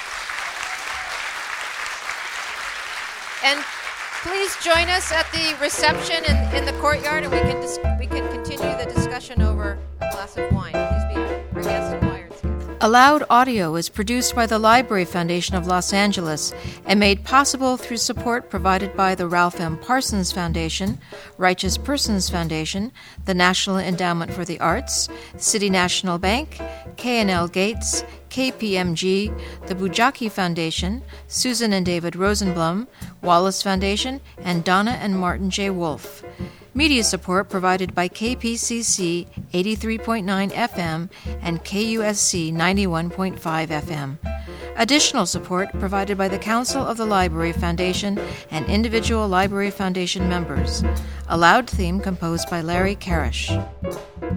S1: And please join us at the reception in the courtyard, and we can continue the discussion over a glass of wine. Please be our guest and Wired's guest. Allowed Audio is produced by the Library Foundation of Los Angeles and made possible through support provided by the Ralph M. Parsons Foundation, Righteous Persons Foundation, the National Endowment for the Arts, City National Bank, K&L Gates, KPMG, the Bujaki Foundation, Susan and David Rosenblum, Wallace Foundation, and Donna and Martin J. Wolfe. Media support provided by KPCC 83.9 FM and KUSC 91.5 FM. Additional support provided by the Council of the Library Foundation and individual Library Foundation members. A loud theme composed by Larry Karish.